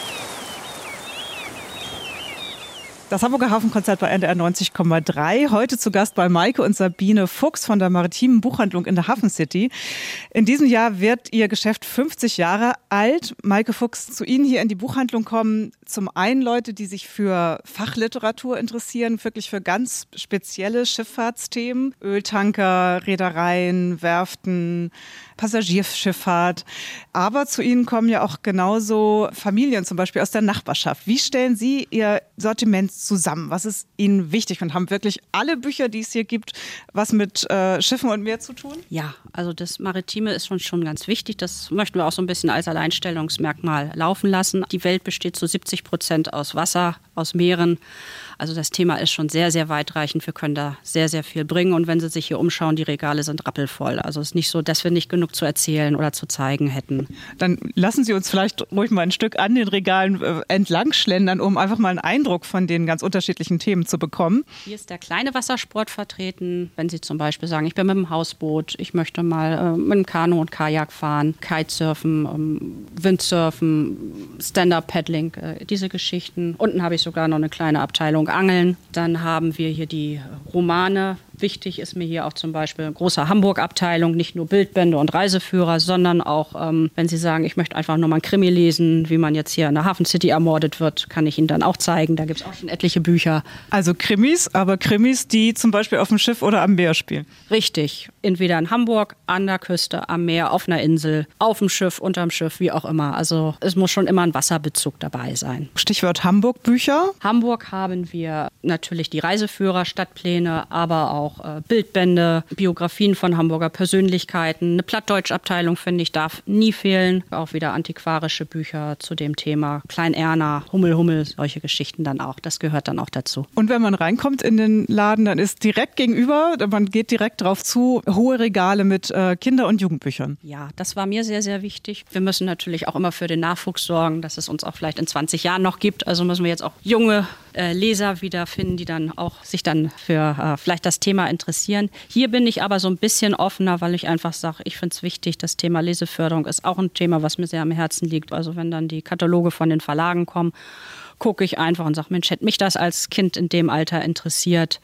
Das Hamburger Hafenkonzert bei N D R neunzig Komma drei. Heute zu Gast bei Maike und Sabine Fuchs von der Maritimen Buchhandlung in der Hafen City. In diesem Jahr wird ihr Geschäft fünfzig Jahre alt. Maike Fuchs, zu Ihnen hier in die Buchhandlung kommen zum einen Leute, die sich für Fachliteratur interessieren, wirklich für ganz spezielle Schifffahrtsthemen. Öltanker, Reedereien, Werften, Passagierschifffahrt. Aber zu Ihnen kommen ja auch genauso Familien, zum Beispiel aus der Nachbarschaft. Wie stellen Sie Ihr Sortiment zusammen? Was ist Ihnen wichtig? Und haben wirklich alle Bücher, die es hier gibt, was mit äh, Schiffen und Meer zu tun? Ja, also das Maritime ist uns schon ganz wichtig. Das möchten wir auch so ein bisschen als Alleinstellungsmerkmal laufen lassen. Die Welt besteht zu siebzig Prozent aus Wasser, aus Meeren. Also das Thema ist schon sehr, sehr weitreichend. Wir können da sehr, sehr viel bringen. Und wenn Sie sich hier umschauen, die Regale sind rappelvoll. Also es ist nicht so, dass wir nicht genug zu erzählen oder zu zeigen hätten. Dann lassen Sie uns vielleicht ruhig mal ein Stück an den Regalen äh, entlang schlendern, um einfach mal einen Eindruck von den ganz unterschiedlichen Themen zu bekommen. Hier ist der kleine Wassersport vertreten. Wenn Sie zum Beispiel sagen, ich bin mit dem Hausboot, ich möchte mal äh, mit dem Kanu und Kajak fahren, Kitesurfen, ähm, Windsurfen, Stand-Up-Paddling, äh, diese Geschichten. Unten habe ich sogar noch eine kleine Abteilung Angeln. Dann haben wir hier die Romane. Wichtig ist mir hier auch zum Beispiel eine große Hamburg-Abteilung, nicht nur Bildbände und Reiseführer, sondern auch, ähm, wenn Sie sagen, ich möchte einfach nur mal ein Krimi lesen, wie man jetzt hier in der Hafen City ermordet wird, kann ich Ihnen dann auch zeigen. Da gibt es auch schon etliche Bücher. Also Krimis, aber Krimis, die zum Beispiel auf dem Schiff oder am Meer spielen. Richtig. Entweder in Hamburg, an der Küste, am Meer, auf einer Insel, auf dem Schiff, unterm Schiff, wie auch immer. Also es muss schon immer ein Wasserbezug dabei sein. Stichwort Hamburg-Bücher. Hamburg haben wir natürlich die Reiseführer, Stadtpläne, aber auch äh, Bildbände, Biografien von Hamburger Persönlichkeiten. Eine Plattdeutsch-Abteilung, finde ich, darf nie fehlen. Auch wieder antiquarische Bücher zu dem Thema. Klein Erna, Hummel, Hummel, solche Geschichten dann auch. Das gehört dann auch dazu. Und wenn man reinkommt in den Laden, dann ist direkt gegenüber, man geht direkt drauf zu, hohe Regale mit äh, Kinder- und Jugendbüchern. Ja, das war mir sehr, sehr wichtig. Wir müssen natürlich auch immer für den Nachwuchs sorgen, dass es uns auch vielleicht in zwanzig Jahren noch gibt. Also müssen wir jetzt auch junge äh, Leser wiederfinden, die dann auch sich dann für äh, vielleicht das Thema interessieren. Hier bin ich aber so ein bisschen offener, weil ich einfach sage, ich finde es wichtig, das Thema Leseförderung ist auch ein Thema, was mir sehr am Herzen liegt. Also wenn dann die Kataloge von den Verlagen kommen, gucke ich einfach und sage, Mensch, hätte mich das als Kind in dem Alter interessiert.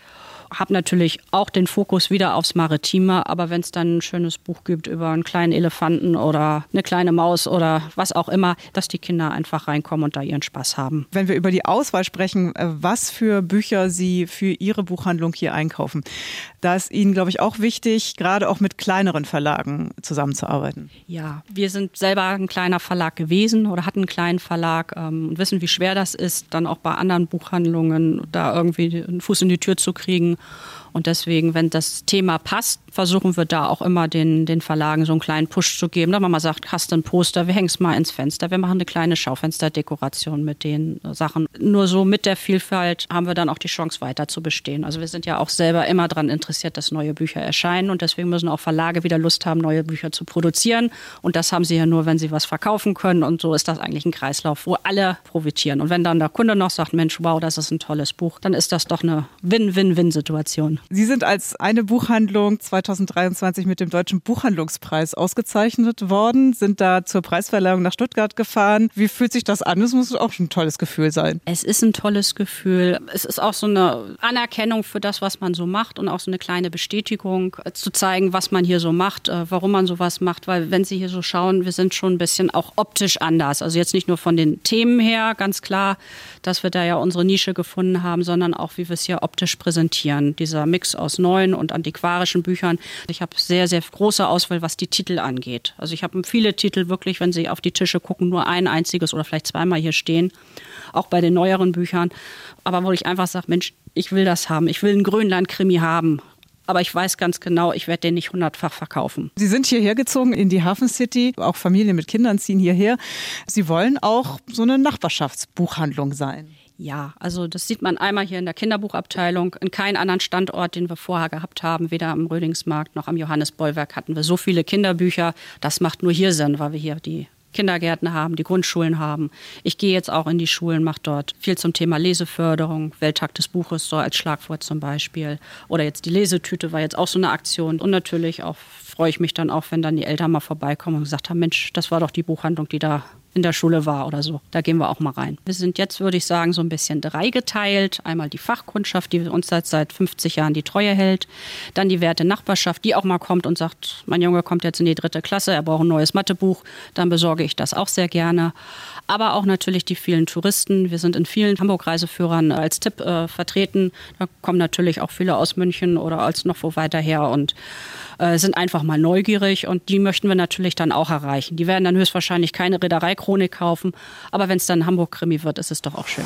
Habe natürlich auch den Fokus wieder aufs Maritime, aber wenn es dann ein schönes Buch gibt über einen kleinen Elefanten oder eine kleine Maus oder was auch immer, dass die Kinder einfach reinkommen und da ihren Spaß haben. Wenn wir über die Auswahl sprechen, was für Bücher Sie für Ihre Buchhandlung hier einkaufen, da ist Ihnen, glaube ich, auch wichtig, gerade auch mit kleineren Verlagen zusammenzuarbeiten. Ja, wir sind selber ein kleiner Verlag gewesen oder hatten einen kleinen Verlag ähm, und wissen, wie schwer das ist, dann auch bei anderen Buchhandlungen da irgendwie einen Fuß in die Tür zu kriegen. Und deswegen, wenn das Thema passt, versuchen wir da auch immer den, den Verlagen so einen kleinen Push zu geben. Dass man mal sagt, hast du ein Poster, wir hängen es mal ins Fenster. Wir machen eine kleine Schaufensterdekoration mit den Sachen. Nur so mit der Vielfalt haben wir dann auch die Chance, weiter zu bestehen. Also wir sind ja auch selber immer daran interessiert, dass neue Bücher erscheinen. Und deswegen müssen auch Verlage wieder Lust haben, neue Bücher zu produzieren. Und das haben sie ja nur, wenn sie was verkaufen können. Und so ist das eigentlich ein Kreislauf, wo alle profitieren. Und wenn dann der Kunde noch sagt, Mensch, wow, das ist ein tolles Buch, dann ist das doch eine Win-Win-Win-Situation. Sie sind als eine Buchhandlung zweitausenddreiundzwanzig mit dem Deutschen Buchhandlungspreis ausgezeichnet worden, sind da zur Preisverleihung nach Stuttgart gefahren. Wie fühlt sich das an? Das muss auch schon ein tolles Gefühl sein. Es ist ein tolles Gefühl. Es ist auch so eine Anerkennung für das, was man so macht und auch so eine kleine Bestätigung, zu zeigen, was man hier so macht, warum man sowas macht. Weil wenn Sie hier so schauen, wir sind schon ein bisschen auch optisch anders. Also jetzt nicht nur von den Themen her, ganz klar, dass wir da ja unsere Nische gefunden haben, sondern auch, wie wir es hier optisch präsentieren. Dieser Mix aus neuen und antiquarischen Büchern. Ich habe sehr, sehr große Auswahl, was die Titel angeht. Also ich habe viele Titel wirklich, wenn Sie auf die Tische gucken, nur ein einziges oder vielleicht zweimal hier stehen. Auch bei den neueren Büchern. Aber wo ich einfach sage, Mensch, ich will das haben. Ich will einen Grönland-Krimi haben. Aber ich weiß ganz genau, ich werde den nicht hundertfach verkaufen. Sie sind hierher gezogen in die Hafen City. Auch Familien mit Kindern ziehen hierher. Sie wollen auch so eine Nachbarschaftsbuchhandlung sein. Ja, also das sieht man einmal hier in der Kinderbuchabteilung. In keinem anderen Standort, den wir vorher gehabt haben, weder am Rödingsmarkt noch am Johannes-Bollwerk, hatten wir so viele Kinderbücher. Das macht nur hier Sinn, weil wir hier die Kindergärten haben, die Grundschulen haben. Ich gehe jetzt auch in die Schulen, mache dort viel zum Thema Leseförderung, Welttag des Buches, so als Schlagwort zum Beispiel. Oder jetzt die Lesetüte war jetzt auch so eine Aktion. Und natürlich auch freue ich mich dann auch, wenn dann die Eltern mal vorbeikommen und gesagt haben, Mensch, das war doch die Buchhandlung, die da in der Schule war oder so. Da gehen wir auch mal rein. Wir sind jetzt, würde ich sagen, so ein bisschen dreigeteilt. Einmal die Fachkundschaft, die uns seit, seit fünfzig Jahren die Treue hält. Dann die werte Nachbarschaft, die auch mal kommt und sagt, mein Junge kommt jetzt in die dritte Klasse, er braucht ein neues Mathebuch. Dann besorge ich das auch sehr gerne. Aber auch natürlich die vielen Touristen. Wir sind in vielen Hamburg-Reiseführern als Tipp äh, vertreten. Da kommen natürlich auch viele aus München oder als noch wo weiter her und äh, sind einfach mal neugierig. Und die möchten wir natürlich dann auch erreichen. Die werden dann höchstwahrscheinlich keine Reederei-Chronik kaufen. Aber wenn es dann Hamburg-Krimi wird, ist es doch auch schön.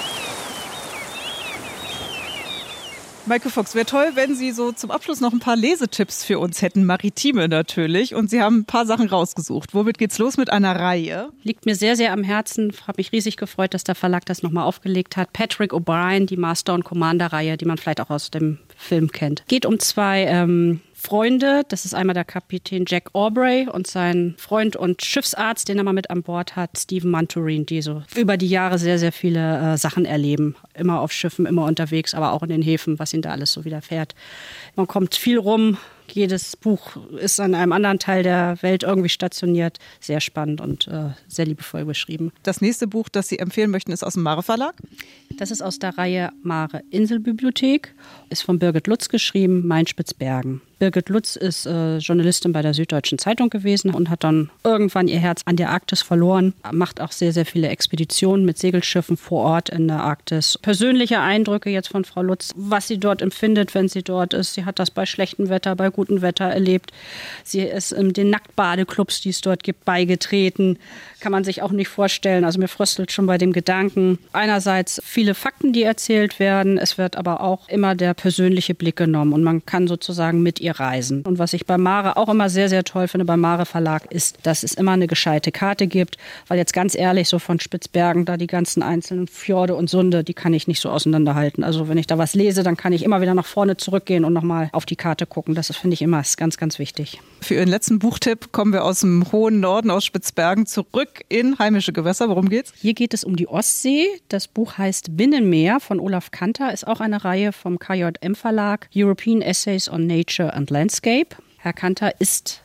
Maike Fuchs, wäre toll, wenn Sie so zum Abschluss noch ein paar Lesetipps für uns hätten, maritime natürlich. Und Sie haben ein paar Sachen rausgesucht. Womit geht's los mit einer Reihe? Liegt mir sehr, sehr am Herzen. Habe mich riesig gefreut, dass der Verlag das nochmal aufgelegt hat. Patrick O'Brien, die Master- und Commander-Reihe, die man vielleicht auch aus dem Film kennt. Geht um zwei ähm, Freunde. Das ist einmal der Kapitän Jack Aubrey und sein Freund und Schiffsarzt, den er mal mit an Bord hat, Stephen Manturin, die so über die Jahre sehr, sehr viele äh, Sachen erleben. Immer auf Schiffen, immer unterwegs, aber auch in den Häfen, was ihnen da alles so widerfährt. Man kommt viel rum. Jedes Buch ist an einem anderen Teil der Welt irgendwie stationiert. Sehr spannend und äh, sehr liebevoll beschrieben. Das nächste Buch, das Sie empfehlen möchten, ist aus dem Mare Verlag? Das ist aus der Reihe Mare Inselbibliothek. Ist von Birgit Lutz geschrieben, Main-Spitzbergen. Birgit Lutz ist äh, Journalistin bei der Süddeutschen Zeitung gewesen und hat dann irgendwann ihr Herz an der Arktis verloren. Macht auch sehr, sehr viele Expeditionen mit Segelschiffen vor Ort in der Arktis. Persönliche Eindrücke jetzt von Frau Lutz, was sie dort empfindet, wenn sie dort ist. Sie hat das bei schlechtem Wetter, bei gutem Wetter erlebt. Sie ist in den Nacktbadeclubs, die es dort gibt, beigetreten. Kann man sich auch nicht vorstellen. Also mir fröstelt schon bei dem Gedanken. Einerseits viele Fakten, die erzählt werden. Es wird aber auch immer der persönliche Blick genommen und man kann sozusagen mit ihr reisen. Und was ich bei Mare auch immer sehr, sehr toll finde, beim Mare Verlag, ist, dass es immer eine gescheite Karte gibt. Weil jetzt ganz ehrlich, so von Spitzbergen, da die ganzen einzelnen Fjorde und Sunde, die kann ich nicht so auseinanderhalten. Also wenn ich da was lese, dann kann ich immer wieder nach vorne zurückgehen und nochmal auf die Karte gucken. Das finde ich immer ist ganz, ganz wichtig. Für Ihren letzten Buchtipp kommen wir aus dem hohen Norden, aus Spitzbergen, zurück in heimische Gewässer. Worum geht's? Hier geht es um die Ostsee. Das Buch heißt Binnenmeer von Olaf Kanter, ist auch eine Reihe vom K J M Verlag, European Essays on Nature and Landscape. Herr Kanter ist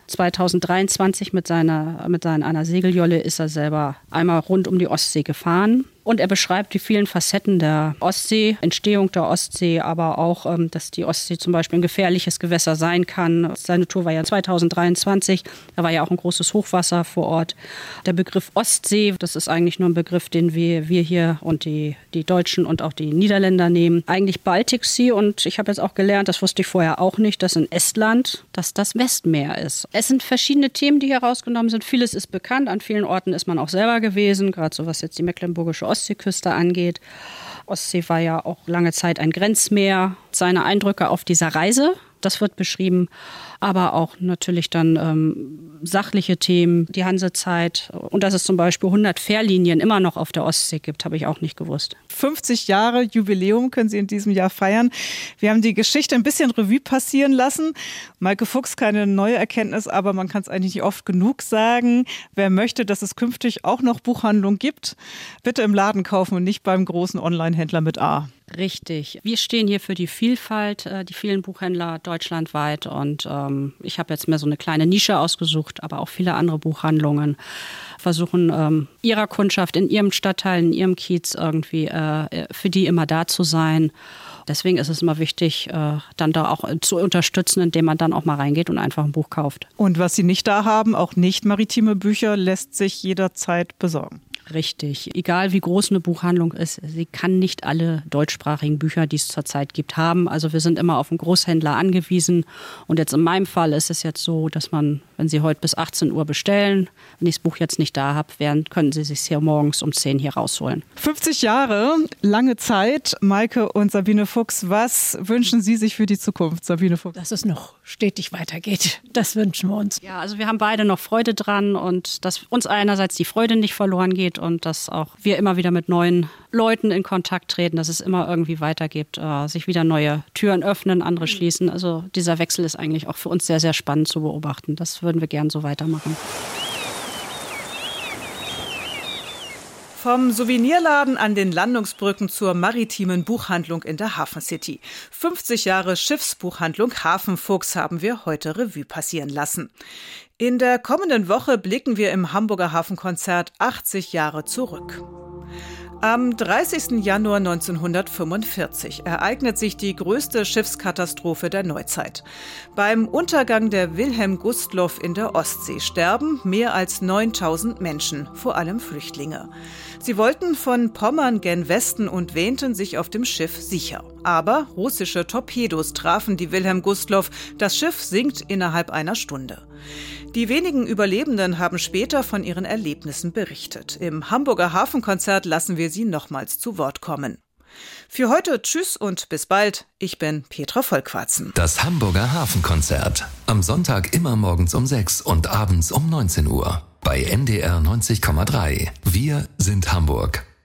zweitausenddreiundzwanzig mit seiner, mit seiner einer Segeljolle ist er selber einmal rund um die Ostsee gefahren. Und er beschreibt die vielen Facetten der Ostsee, Entstehung der Ostsee, aber auch, dass die Ostsee zum Beispiel ein gefährliches Gewässer sein kann. Seine Tour war ja zweitausenddreiundzwanzig, da war ja auch ein großes Hochwasser vor Ort. Der Begriff Ostsee, das ist eigentlich nur ein Begriff, den wir, wir hier und die, die Deutschen und auch die Niederländer nehmen. Eigentlich Baltic Sea, und ich habe jetzt auch gelernt, das wusste ich vorher auch nicht, dass in Estland, dass das Westmeer ist. Es sind verschiedene Themen, die hier rausgenommen sind. Vieles ist bekannt, an vielen Orten ist man auch selber gewesen, gerade so was jetzt die mecklenburgische Ostsee Ostseeküste angeht. Ostsee war ja auch lange Zeit ein Grenzmeer. Seine Eindrücke auf dieser Reise, das wird beschrieben, aber auch natürlich dann ähm, sachliche Themen, die Hansezeit und dass es zum Beispiel hundert Fährlinien immer noch auf der Ostsee gibt, habe ich auch nicht gewusst. fünfzig Jahre Jubiläum können Sie in diesem Jahr feiern. Wir haben die Geschichte ein bisschen Revue passieren lassen. Maike Fuchs, keine neue Erkenntnis, aber man kann es eigentlich nicht oft genug sagen. Wer möchte, dass es künftig auch noch Buchhandlung gibt, bitte im Laden kaufen und nicht beim großen Online-Händler mit A. Richtig. Wir stehen hier für die Vielfalt, die vielen Buchhändler deutschlandweit, und ähm, ich habe jetzt mir so eine kleine Nische ausgesucht, aber auch viele andere Buchhandlungen versuchen, ähm, ihrer Kundschaft in ihrem Stadtteil, in ihrem Kiez irgendwie äh, für die immer da zu sein. Deswegen ist es immer wichtig, äh, dann da auch zu unterstützen, indem man dann auch mal reingeht und einfach ein Buch kauft. Und was Sie nicht da haben, auch nicht maritime Bücher, lässt sich jederzeit besorgen. Richtig. Egal wie groß eine Buchhandlung ist, sie kann nicht alle deutschsprachigen Bücher, die es zurzeit gibt, haben. Also wir sind immer auf einen Großhändler angewiesen. Und jetzt in meinem Fall ist es jetzt so, dass man, wenn Sie heute bis achtzehn Uhr bestellen, wenn ich das Buch jetzt nicht da habe, werden, können Sie sich hier morgens um zehn hier rausholen. fünfzig Jahre, lange Zeit. Maike und Sabine Fuchs, was wünschen Sie sich für die Zukunft, Sabine Fuchs? Dass es noch stetig weitergeht. Das wünschen wir uns. Ja, also wir haben beide noch Freude dran, und dass uns einerseits die Freude nicht verloren geht und dass auch wir immer wieder mit neuen Leuten in Kontakt treten, dass es immer irgendwie weitergeht, äh, sich wieder neue Türen öffnen, andere schließen. Also dieser Wechsel ist eigentlich auch für uns sehr, sehr spannend zu beobachten. Das würden wir gern so weitermachen. Vom Souvenirladen an den Landungsbrücken zur maritimen Buchhandlung in der Hafen City. fünfzig Jahre Schiffsbuchhandlung Hafenfuchs haben wir heute Revue passieren lassen. In der kommenden Woche blicken wir im Hamburger Hafenkonzert achtzig Jahre zurück. Am dreißigsten Januar neunzehnhundertfünfundvierzig ereignet sich die größte Schiffskatastrophe der Neuzeit. Beim Untergang der Wilhelm Gustloff in der Ostsee sterben mehr als neuntausend Menschen, vor allem Flüchtlinge. Sie wollten von Pommern gen Westen und wähnten sich auf dem Schiff sicher. Aber russische Torpedos trafen die Wilhelm Gustloff. Das Schiff sinkt innerhalb einer Stunde. Die wenigen Überlebenden haben später von ihren Erlebnissen berichtet. Im Hamburger Hafenkonzert lassen wir sie nochmals zu Wort kommen. Für heute tschüss und bis bald. Ich bin Petra Vollquatzen. Das Hamburger Hafenkonzert. Am Sonntag immer morgens um sechs und abends um neunzehn Uhr. Bei N D R neunzig Komma drei. Wir sind Hamburg.